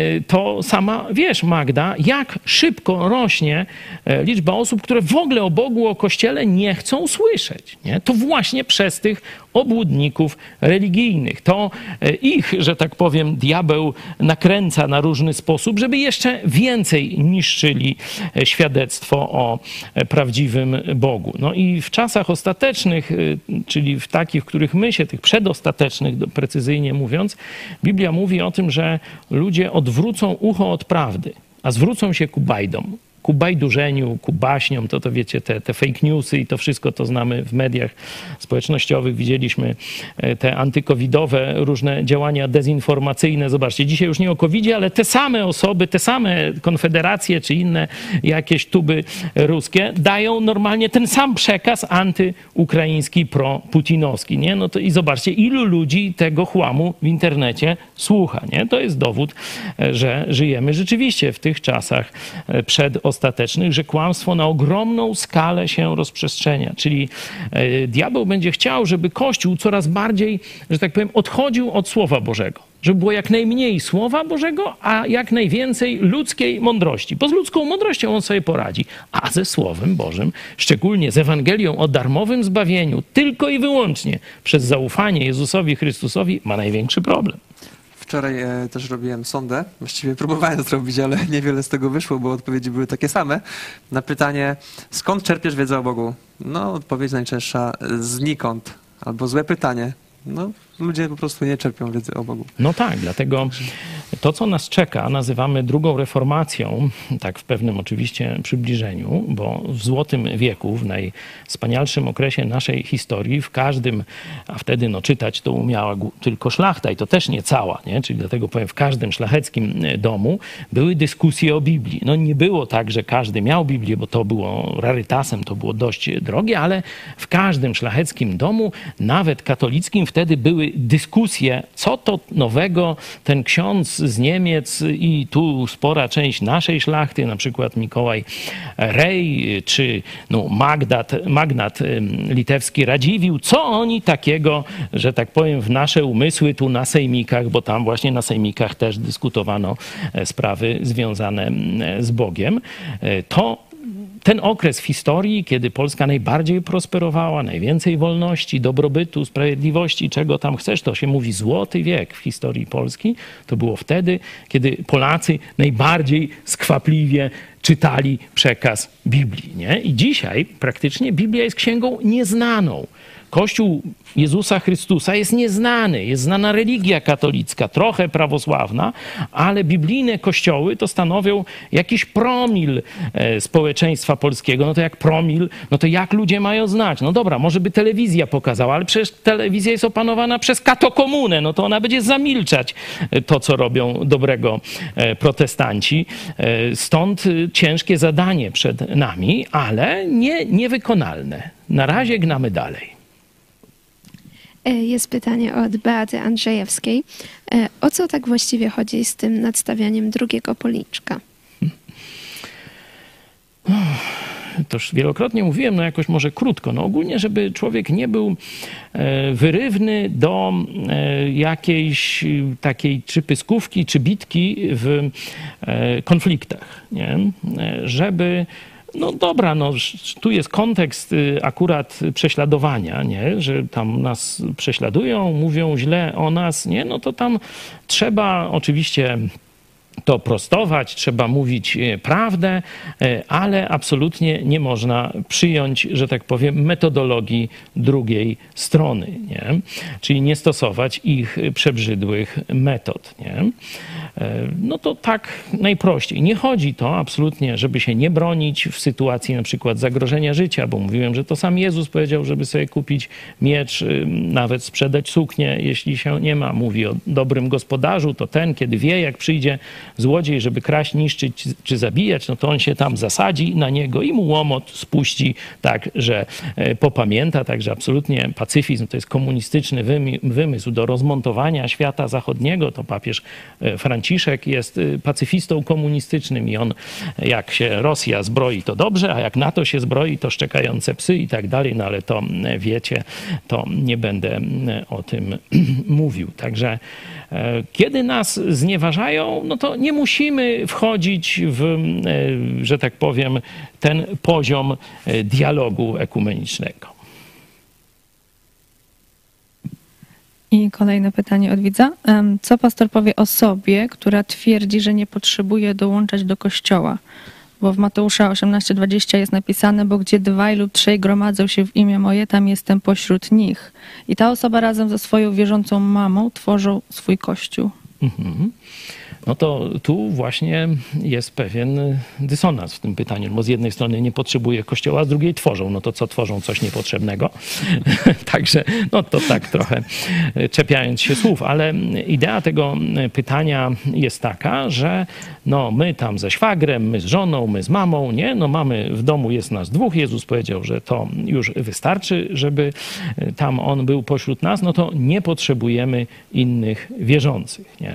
to sama wiesz, Magda, jak szybko rośnie liczba osób, które w ogóle o Bogu, o Kościele nie chcą słyszeć. Nie? To właśnie przez tych obłudników religijnych. To ich, że tak powiem, diabeł nakręca na różny sposób, żeby jeszcze więcej niszczyli świadectwo o prawdziwym Bogu. No i w czasach ostatecznych, czyli w takich, w których my się, tych przedostatecznych, precyzyjnie mówiąc, Biblia mówi o tym, że ludzie odwrócą ucho od prawdy, a zwrócą się ku bajdom, ku bajdurzeniu, ku baśniom, to wiecie, te fake newsy i to wszystko to znamy w mediach społecznościowych. Widzieliśmy te antykowidowe różne działania dezinformacyjne. Zobaczcie, dzisiaj już nie o covidzie, ale te same osoby, te same konfederacje czy inne jakieś tuby ruskie dają normalnie ten sam przekaz antyukraiński, pro-putinowski, nie? No to i zobaczcie, ilu ludzi tego chłamu w internecie słucha, nie? To jest dowód, że żyjemy rzeczywiście w tych czasach przedostatecznych, że kłamstwo na ogromną skalę się rozprzestrzenia. Czyli diabeł będzie chciał, żeby Kościół coraz bardziej, że tak powiem, odchodził od Słowa Bożego. Żeby było jak najmniej Słowa Bożego, a jak najwięcej ludzkiej mądrości. Bo z ludzką mądrością on sobie poradzi. A ze Słowem Bożym, szczególnie z Ewangelią o darmowym zbawieniu, tylko i wyłącznie przez zaufanie Jezusowi Chrystusowi, ma największy problem. Wczoraj też robiłem sondę, właściwie próbowałem zrobić, ale niewiele z tego wyszło, bo odpowiedzi były takie same. Na pytanie, skąd czerpiesz wiedzę o Bogu? No, odpowiedź najczęstsza, znikąd. Albo złe pytanie. No, ludzie po prostu nie czerpią wiedzy o Bogu. No tak, dlatego to, co nas czeka, nazywamy drugą reformacją, tak w pewnym oczywiście przybliżeniu, bo w Złotym Wieku, w najwspanialszym okresie naszej historii, w każdym, a wtedy no, czytać to umiała tylko szlachta i to też nie cała, nie? Czyli dlatego powiem, w każdym szlacheckim domu były dyskusje o Biblii. No nie było tak, że każdy miał Biblię, bo to było rarytasem, to było dość drogie, ale w każdym szlacheckim domu, nawet katolickim, wtedy były dyskusje, co to nowego ten ksiądz z Niemiec i tu spora część naszej szlachty, na przykład Mikołaj Rej czy no, magnat litewski Radziwiłł, co oni takiego, że tak powiem, w nasze umysły tu na sejmikach, bo tam właśnie na sejmikach też dyskutowano sprawy związane z Bogiem, to ten okres w historii, kiedy Polska najbardziej prosperowała, najwięcej wolności, dobrobytu, sprawiedliwości, czego tam chcesz, to się mówi złoty wiek w historii Polski, to było wtedy, kiedy Polacy najbardziej skwapliwie czytali przekaz Biblii. Nie? I dzisiaj praktycznie Biblia jest księgą nieznaną. Kościół Jezusa Chrystusa jest nieznany, jest znana religia katolicka, trochę prawosławna, ale biblijne kościoły to stanowią jakiś promil społeczeństwa polskiego. No to jak promil, no to jak ludzie mają znać? No dobra, może by telewizja pokazała, ale przecież telewizja jest opanowana przez katokomunę, no to ona będzie zamilczać to, co robią dobrego protestanci. Stąd ciężkie zadanie przed nami, ale niewykonalne. Na razie gnamy dalej. Jest pytanie od Beaty Andrzejewskiej. O co tak właściwie chodzi z tym nadstawianiem drugiego policzka? To już wielokrotnie mówiłem, no jakoś może krótko. No ogólnie, żeby człowiek nie był wyrywny do jakiejś takiej czy pyskówki, czy bitki w konfliktach. Nie? Żeby No dobra, no tu jest kontekst akurat prześladowania, nie? Że tam nas prześladują, mówią źle o nas, nie? No to tam trzeba oczywiście to prostować, trzeba mówić prawdę, ale absolutnie nie można przyjąć, że tak powiem, metodologii drugiej strony, nie? Czyli nie stosować ich przebrzydłych metod, nie? No to tak najprościej. Nie chodzi to absolutnie, żeby się nie bronić w sytuacji na przykład zagrożenia życia, bo mówiłem, że to sam Jezus powiedział, żeby sobie kupić miecz, nawet sprzedać suknię, jeśli się nie ma. Mówi o dobrym gospodarzu, to ten, kiedy wie, jak przyjdzie złodziej, żeby kraść, niszczyć czy zabijać, no to on się tam zasadzi na niego i mu łomot spuści tak, że popamięta. Także absolutnie pacyfizm to jest komunistyczny wymysł do rozmontowania świata zachodniego. To papież Franciszek jest pacyfistą komunistycznym i on, jak się Rosja zbroi, to dobrze, a jak NATO się zbroi, to szczekające psy i tak dalej. No ale to wiecie, to nie będę o tym mówił. Także kiedy nas znieważają, no to nie musimy wchodzić w, że tak powiem, ten poziom dialogu ekumenicznego. I kolejne pytanie od widza. Co pastor powie osobie, która twierdzi, że nie potrzebuje dołączać do kościoła? Bo w Mateusza 18:20 jest napisane, bo gdzie 2 lub 3 gromadzą się w imię moje, tam jestem pośród nich. I ta osoba razem ze swoją wierzącą mamą tworzą swój kościół. Mhm. No to tu właśnie jest pewien dysonans w tym pytaniu, bo z jednej strony nie potrzebuje kościoła, a z drugiej tworzą. No to co tworzą? Coś niepotrzebnego. Także no to tak trochę czepiając się słów, ale idea tego pytania jest taka, że no my tam ze szwagrem, my z żoną, my z mamą, nie? No mamy w domu, jest nas 2. Jezus powiedział, że to już wystarczy, żeby tam on był pośród nas, no to nie potrzebujemy innych wierzących, nie?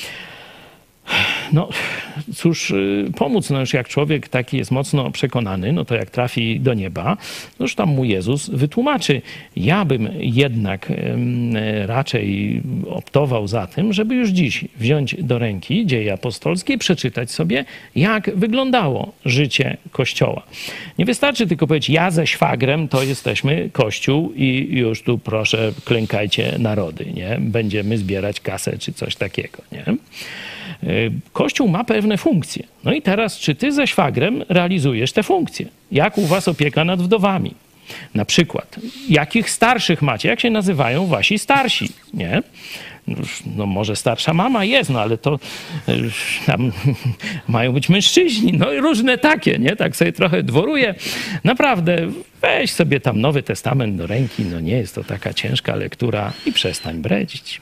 No cóż pomóc, no już jak człowiek taki jest mocno przekonany, no to jak trafi do nieba, no już tam mu Jezus wytłumaczy. Ja bym jednak raczej optował za tym, żeby już dziś wziąć do ręki Dzieje Apostolskie i przeczytać sobie, jak wyglądało życie Kościoła. Nie wystarczy tylko powiedzieć, ja ze szwagrem to jesteśmy Kościół i już tu proszę klękajcie narody, nie? Będziemy zbierać kasę czy coś takiego, nie? Kościół ma pewne funkcje. No i teraz, czy ty ze szwagrem realizujesz te funkcje? Jak u was opieka nad wdowami? Na przykład, jakich starszych macie? Jak się nazywają wasi starsi? Nie? No może starsza mama jest, no ale to tam mają być mężczyźni, no i różne takie, nie? Tak sobie trochę dworuję. Naprawdę, weź sobie tam Nowy Testament do ręki, no nie jest to taka ciężka lektura i przestań bredzić.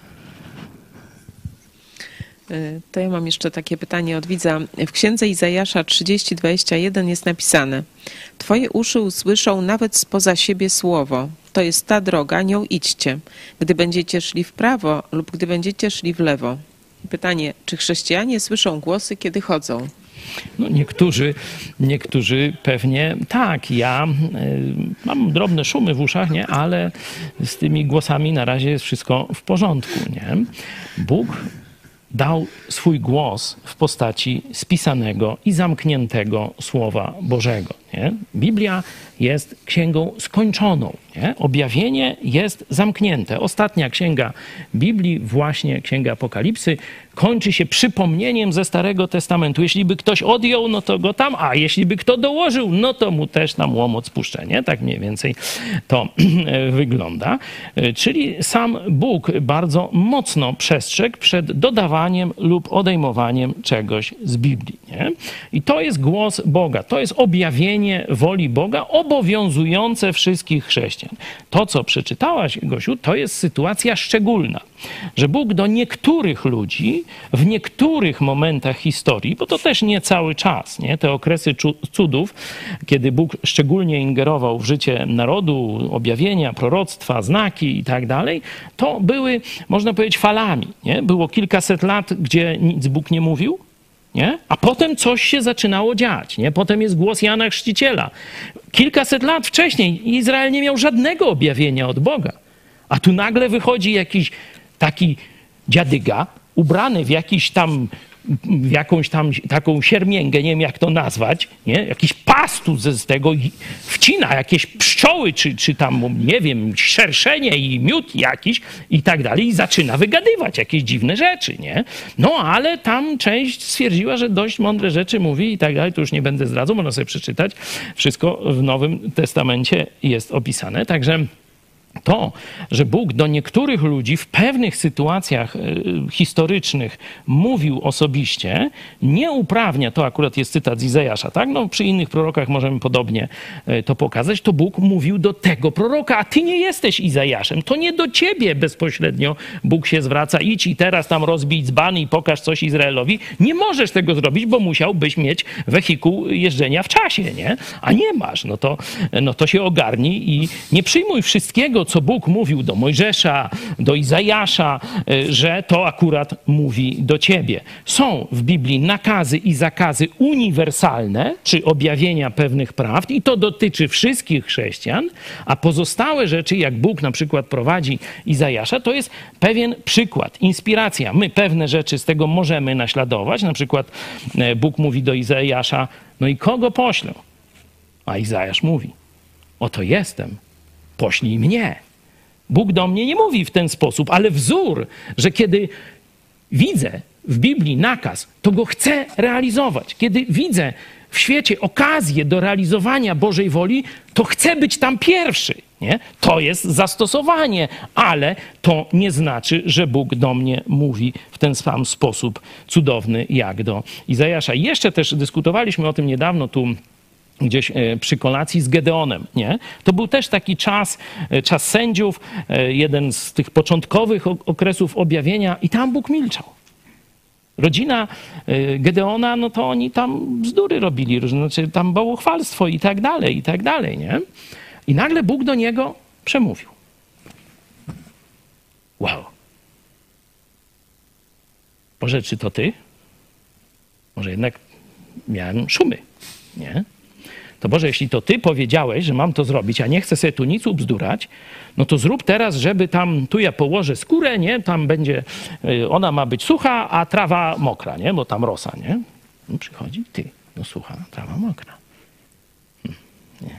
To ja mam jeszcze takie pytanie od widza. W księdze Izajasza 30:21 jest napisane: Twoje uszy usłyszą nawet spoza siebie słowo. To jest ta droga, nią idźcie. Gdy będziecie szli w prawo lub gdy będziecie szli w lewo. Pytanie, czy chrześcijanie słyszą głosy, kiedy chodzą? No niektórzy pewnie tak. Ja mam drobne szumy w uszach, nie? Ale z tymi głosami na razie jest wszystko w porządku, nie? Bóg dał swój głos w postaci spisanego i zamkniętego Słowa Bożego. Nie? Biblia jest księgą skończoną. Nie? Objawienie jest zamknięte. Ostatnia księga Biblii, właśnie księga Apokalipsy, kończy się przypomnieniem ze Starego Testamentu. Jeśli by ktoś odjął, no to go tam, a jeśli by kto dołożył, no to mu też tam łomot spuszcza. Nie? Tak mniej więcej to wygląda. Czyli sam Bóg bardzo mocno przestrzegł przed dodawaniem lub odejmowaniem czegoś z Biblii. Nie? I to jest głos Boga. To jest objawienie woli Boga obowiązujące wszystkich chrześcijan. To, co przeczytałaś, Gosiu, to jest sytuacja szczególna, że Bóg do niektórych ludzi w niektórych momentach historii, bo to też nie cały czas, nie? Te okresy cudów, kiedy Bóg szczególnie ingerował w życie narodu, objawienia, proroctwa, znaki i tak dalej, to były, można powiedzieć, falami. Nie? Było kilkaset lat, gdzie nic Bóg nie mówił, nie? A potem coś się zaczynało dziać. Nie? Potem jest głos Jana Chrzciciela. Kilkaset lat wcześniej Izrael nie miał żadnego objawienia od Boga. A tu nagle wychodzi jakiś taki dziadyga, ubrany w jakiś tam jakąś tam taką siermięgę, nie wiem jak to nazwać, nie? Jakiś pastus z tego wcina, jakieś pszczoły, czy tam, nie wiem, szerszenie i miód jakiś i tak dalej i zaczyna wygadywać jakieś dziwne rzeczy, nie? No, ale tam część stwierdziła, że dość mądre rzeczy mówi i tak dalej, to już nie będę zdradzał, można sobie przeczytać. Wszystko w Nowym Testamencie jest opisane, także to, że Bóg do niektórych ludzi w pewnych sytuacjach historycznych mówił osobiście, nie uprawnia, to akurat jest cytat z Izajasza, tak? No, przy innych prorokach możemy podobnie to pokazać, to Bóg mówił do tego proroka, a ty nie jesteś Izajaszem, to nie do ciebie bezpośrednio Bóg się zwraca, idź i teraz tam rozbij dzban i pokaż coś Izraelowi. Nie możesz tego zrobić, bo musiałbyś mieć wehikuł jeżdżenia w czasie, nie? A nie masz, no to się ogarnij i nie przyjmuj wszystkiego, co Bóg mówił do Mojżesza, do Izajasza, że to akurat mówi do ciebie. Są w Biblii nakazy i zakazy uniwersalne, czy objawienia pewnych prawd i to dotyczy wszystkich chrześcijan, a pozostałe rzeczy, jak Bóg na przykład prowadzi Izajasza, to jest pewien przykład, inspiracja. My pewne rzeczy z tego możemy naśladować. Na przykład Bóg mówi do Izajasza, no i kogo poślę? A Izajasz mówi, oto jestem, poślij mnie. Bóg do mnie nie mówi w ten sposób, ale wzór, że kiedy widzę w Biblii nakaz, to go chcę realizować. Kiedy widzę w świecie okazję do realizowania Bożej woli, to chcę być tam pierwszy. Nie? To jest zastosowanie, ale to nie znaczy, że Bóg do mnie mówi w ten sam sposób cudowny jak do Izajasza. I jeszcze też dyskutowaliśmy o tym niedawno tu gdzieś przy kolacji z Gedeonem, nie? To był też taki czas sędziów, jeden z tych początkowych okresów objawienia i tam Bóg milczał. Rodzina Gedeona, no to oni tam bzdury robili, znaczy tam bałwochwalstwo i tak dalej, nie? I nagle Bóg do niego przemówił. Wow. Boże, czy to ty? Może jednak miałem szumy, nie? To Boże, jeśli to ty powiedziałeś, że mam to zrobić, a nie chcę sobie tu nic ubzdurać, no to zrób teraz, żeby tam, tu ja położę skórę, nie? Tam będzie, ona ma być sucha, a trawa mokra, nie? Bo tam rosa, nie? No przychodzi, ty, no sucha, trawa mokra. Nie.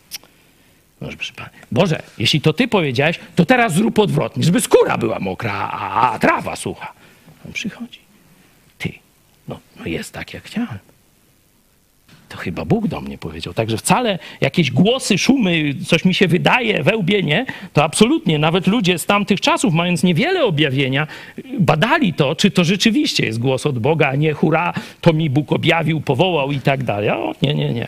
Boże, jeśli to ty powiedziałeś, to teraz zrób odwrotnie, żeby skóra była mokra, a trawa sucha. On przychodzi. Ty, no jest tak, jak chciałem. To chyba Bóg do mnie powiedział. Także wcale jakieś głosy, szumy, coś mi się wydaje we łbie, nie? To absolutnie. Nawet ludzie z tamtych czasów, mając niewiele objawienia, badali to, czy to rzeczywiście jest głos od Boga, a nie hurra, to mi Bóg objawił, powołał i tak dalej. O, nie.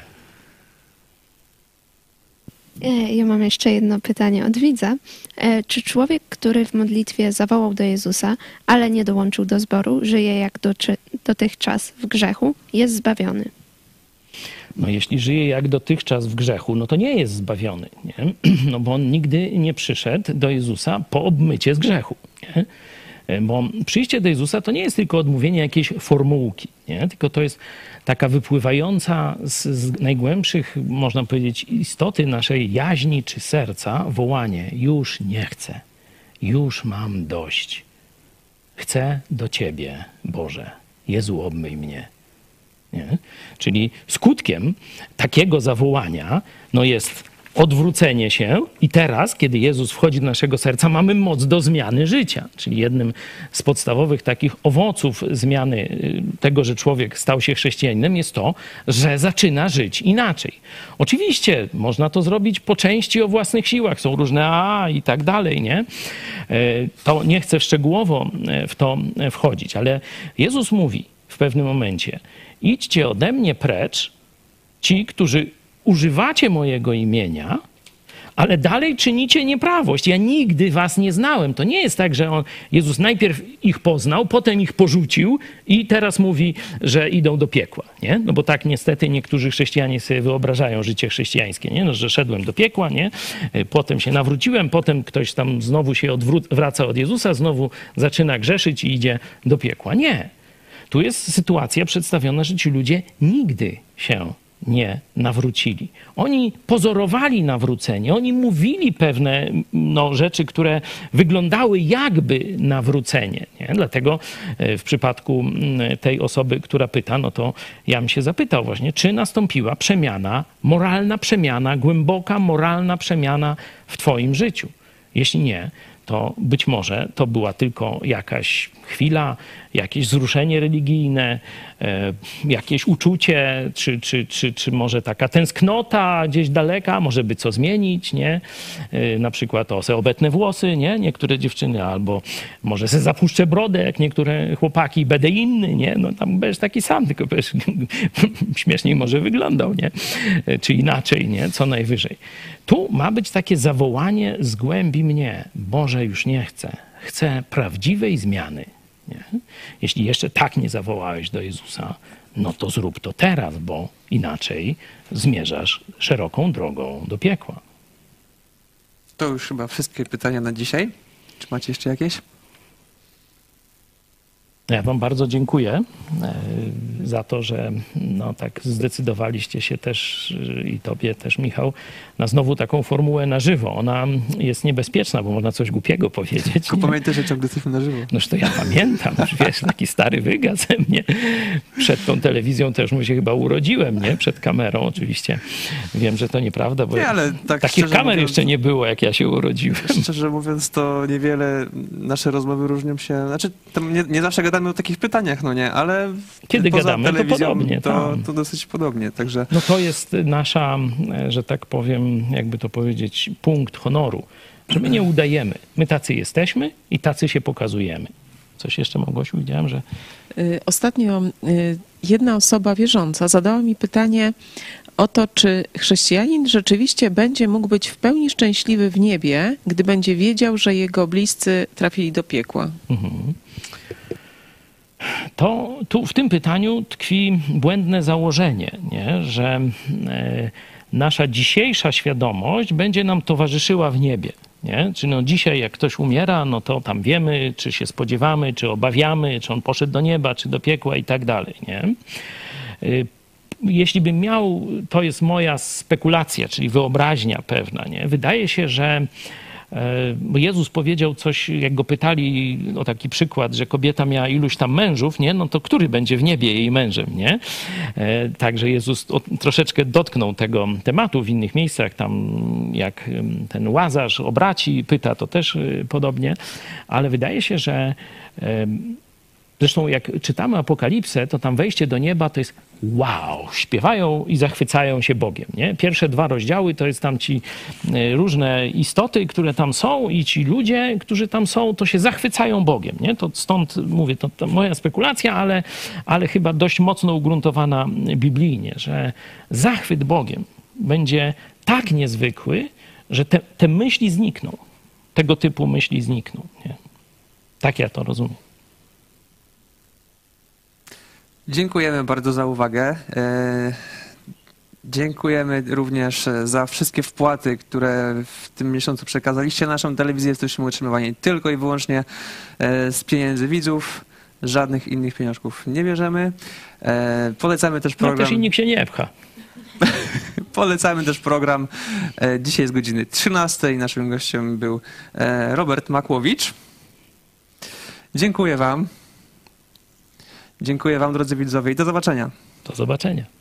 Ja mam jeszcze jedno pytanie od widza. Czy człowiek, który w modlitwie zawołał do Jezusa, ale nie dołączył do zboru, żyje jak dotychczas w grzechu, jest zbawiony? No jeśli żyje jak dotychczas w grzechu, no to nie jest zbawiony, nie? No bo on nigdy nie przyszedł do Jezusa po obmycie z grzechu, nie? Bo przyjście do Jezusa to nie jest tylko odmówienie jakiejś formułki, nie? Tylko to jest taka wypływająca z najgłębszych, można powiedzieć, istoty naszej jaźni czy serca wołanie: już nie chcę, już mam dość. Chcę do Ciebie, Boże. Jezu, obmyj mnie. Nie? Czyli skutkiem takiego zawołania no jest odwrócenie się i teraz, kiedy Jezus wchodzi do naszego serca, mamy moc do zmiany życia. Czyli jednym z podstawowych takich owoców zmiany tego, że człowiek stał się chrześcijaninem, jest to, że zaczyna żyć inaczej. Oczywiście można to zrobić po części o własnych siłach. Są różne i tak dalej, nie? To nie chcę szczegółowo w to wchodzić, ale Jezus mówi w pewnym momencie: idźcie ode mnie precz, ci, którzy używacie mojego imienia, ale dalej czynicie nieprawość. Ja nigdy was nie znałem. To nie jest tak, że Jezus najpierw ich poznał, potem ich porzucił i teraz mówi, że idą do piekła. Nie? No bo tak niestety niektórzy chrześcijanie sobie wyobrażają życie chrześcijańskie, nie? No, że szedłem do piekła, nie? Potem się nawróciłem, potem ktoś tam znowu się odwraca od Jezusa, znowu zaczyna grzeszyć i idzie do piekła. Nie. Tu jest sytuacja przedstawiona, że ci ludzie nigdy się nie nawrócili. Oni pozorowali nawrócenie, oni mówili pewne rzeczy, które wyglądały jakby nawrócenie. Nie? Dlatego w przypadku tej osoby, która pyta, no to ja bym się zapytał właśnie, czy nastąpiła przemiana, moralna przemiana, głęboka moralna przemiana w twoim życiu. Jeśli nie, to być może to była tylko jakaś chwila, jakieś wzruszenie religijne, jakieś uczucie, czy może taka tęsknota gdzieś daleka, może by co zmienić, nie? Na przykład se obetnę włosy, nie? Niektóre dziewczyny, albo może se zapuszczę brodę, jak niektóre chłopaki, będę inny, nie? No tam będziesz taki sam, tylko będziesz śmieszniej może wyglądał, nie? Czy inaczej, nie? Co najwyżej. Tu ma być takie zawołanie z głębi mnie. Boże, już nie chcę. Chcę prawdziwej zmiany. Nie? Jeśli jeszcze tak nie zawołałeś do Jezusa, no to zrób to teraz, bo inaczej zmierzasz szeroką drogą do piekła. To już chyba wszystkie pytania na dzisiaj. Czy macie jeszcze jakieś? Ja wam bardzo dziękuję za to, że tak zdecydowaliście się też i tobie też, Michał, na znowu taką formułę na żywo. Ona jest niebezpieczna, bo można coś głupiego powiedzieć. Tylko pamiętaj, że ciągle jesteśmy na żywo. Noż to ja pamiętam, już wiesz, taki stary wyga ze mnie. Przed tą telewizją też mu się chyba urodziłem, nie? Przed kamerą oczywiście. Wiem, że to nieprawda, bo nie, ale tak takich kamer mówiąc, jeszcze nie było, jak ja się urodziłem. Szczerze mówiąc, to niewiele nasze rozmowy różnią się. Znaczy, nie zawsze gadamy o takich pytaniach, no nie, ale kiedy poza gadamy, to telewizją podobnie. To dosyć podobnie, także... No to jest nasza, że tak powiem, jakby to powiedzieć, punkt honoru, że my nie udajemy. My tacy jesteśmy i tacy się pokazujemy. Coś jeszcze, Małgosiu, widziałem, że... Ostatnio jedna osoba wierząca zadała mi pytanie o to, czy chrześcijanin rzeczywiście będzie mógł być w pełni szczęśliwy w niebie, gdy będzie wiedział, że jego bliscy trafili do piekła. Mhm. To tu w tym pytaniu tkwi błędne założenie, nie? Że nasza dzisiejsza świadomość będzie nam towarzyszyła w niebie. Nie? Czy dzisiaj jak ktoś umiera, no to tam wiemy, czy się spodziewamy, czy obawiamy, czy on poszedł do nieba, czy do piekła i tak dalej. Nie? Jeśli bym miał, to jest moja spekulacja, czyli wyobraźnia pewna, nie? Wydaje się, że bo Jezus powiedział coś, jak go pytali o taki przykład, że kobieta miała iluś tam mężów, nie? No to który będzie w niebie jej mężem, nie? Także Jezus troszeczkę dotknął tego tematu w innych miejscach, tam jak ten Łazarz o braci pyta, to też podobnie, ale wydaje się, że zresztą jak czytamy Apokalipsę, to tam wejście do nieba to jest wow, śpiewają i zachwycają się Bogiem. Nie? Pierwsze 2 rozdziały to jest tam ci różne istoty, które tam są i ci ludzie, którzy tam są, to się zachwycają Bogiem. Nie? To stąd mówię, to moja spekulacja, ale chyba dość mocno ugruntowana biblijnie, że zachwyt Bogiem będzie tak niezwykły, że te myśli znikną. Tego typu myśli znikną. Nie? Tak ja to rozumiem. Dziękujemy bardzo za uwagę. Dziękujemy również za wszystkie wpłaty, które w tym miesiącu przekazaliście na naszą telewizję. Jesteśmy utrzymywani tylko i wyłącznie z pieniędzy widzów. Żadnych innych pieniążków nie bierzemy. Polecamy też program... No też i nikt się nie pcha. Polecamy też program. Dzisiaj z godziny 13. Naszym gościem był Robert Makłowicz. Dziękuję wam. Dziękuję wam, drodzy widzowie, i do zobaczenia. Do zobaczenia.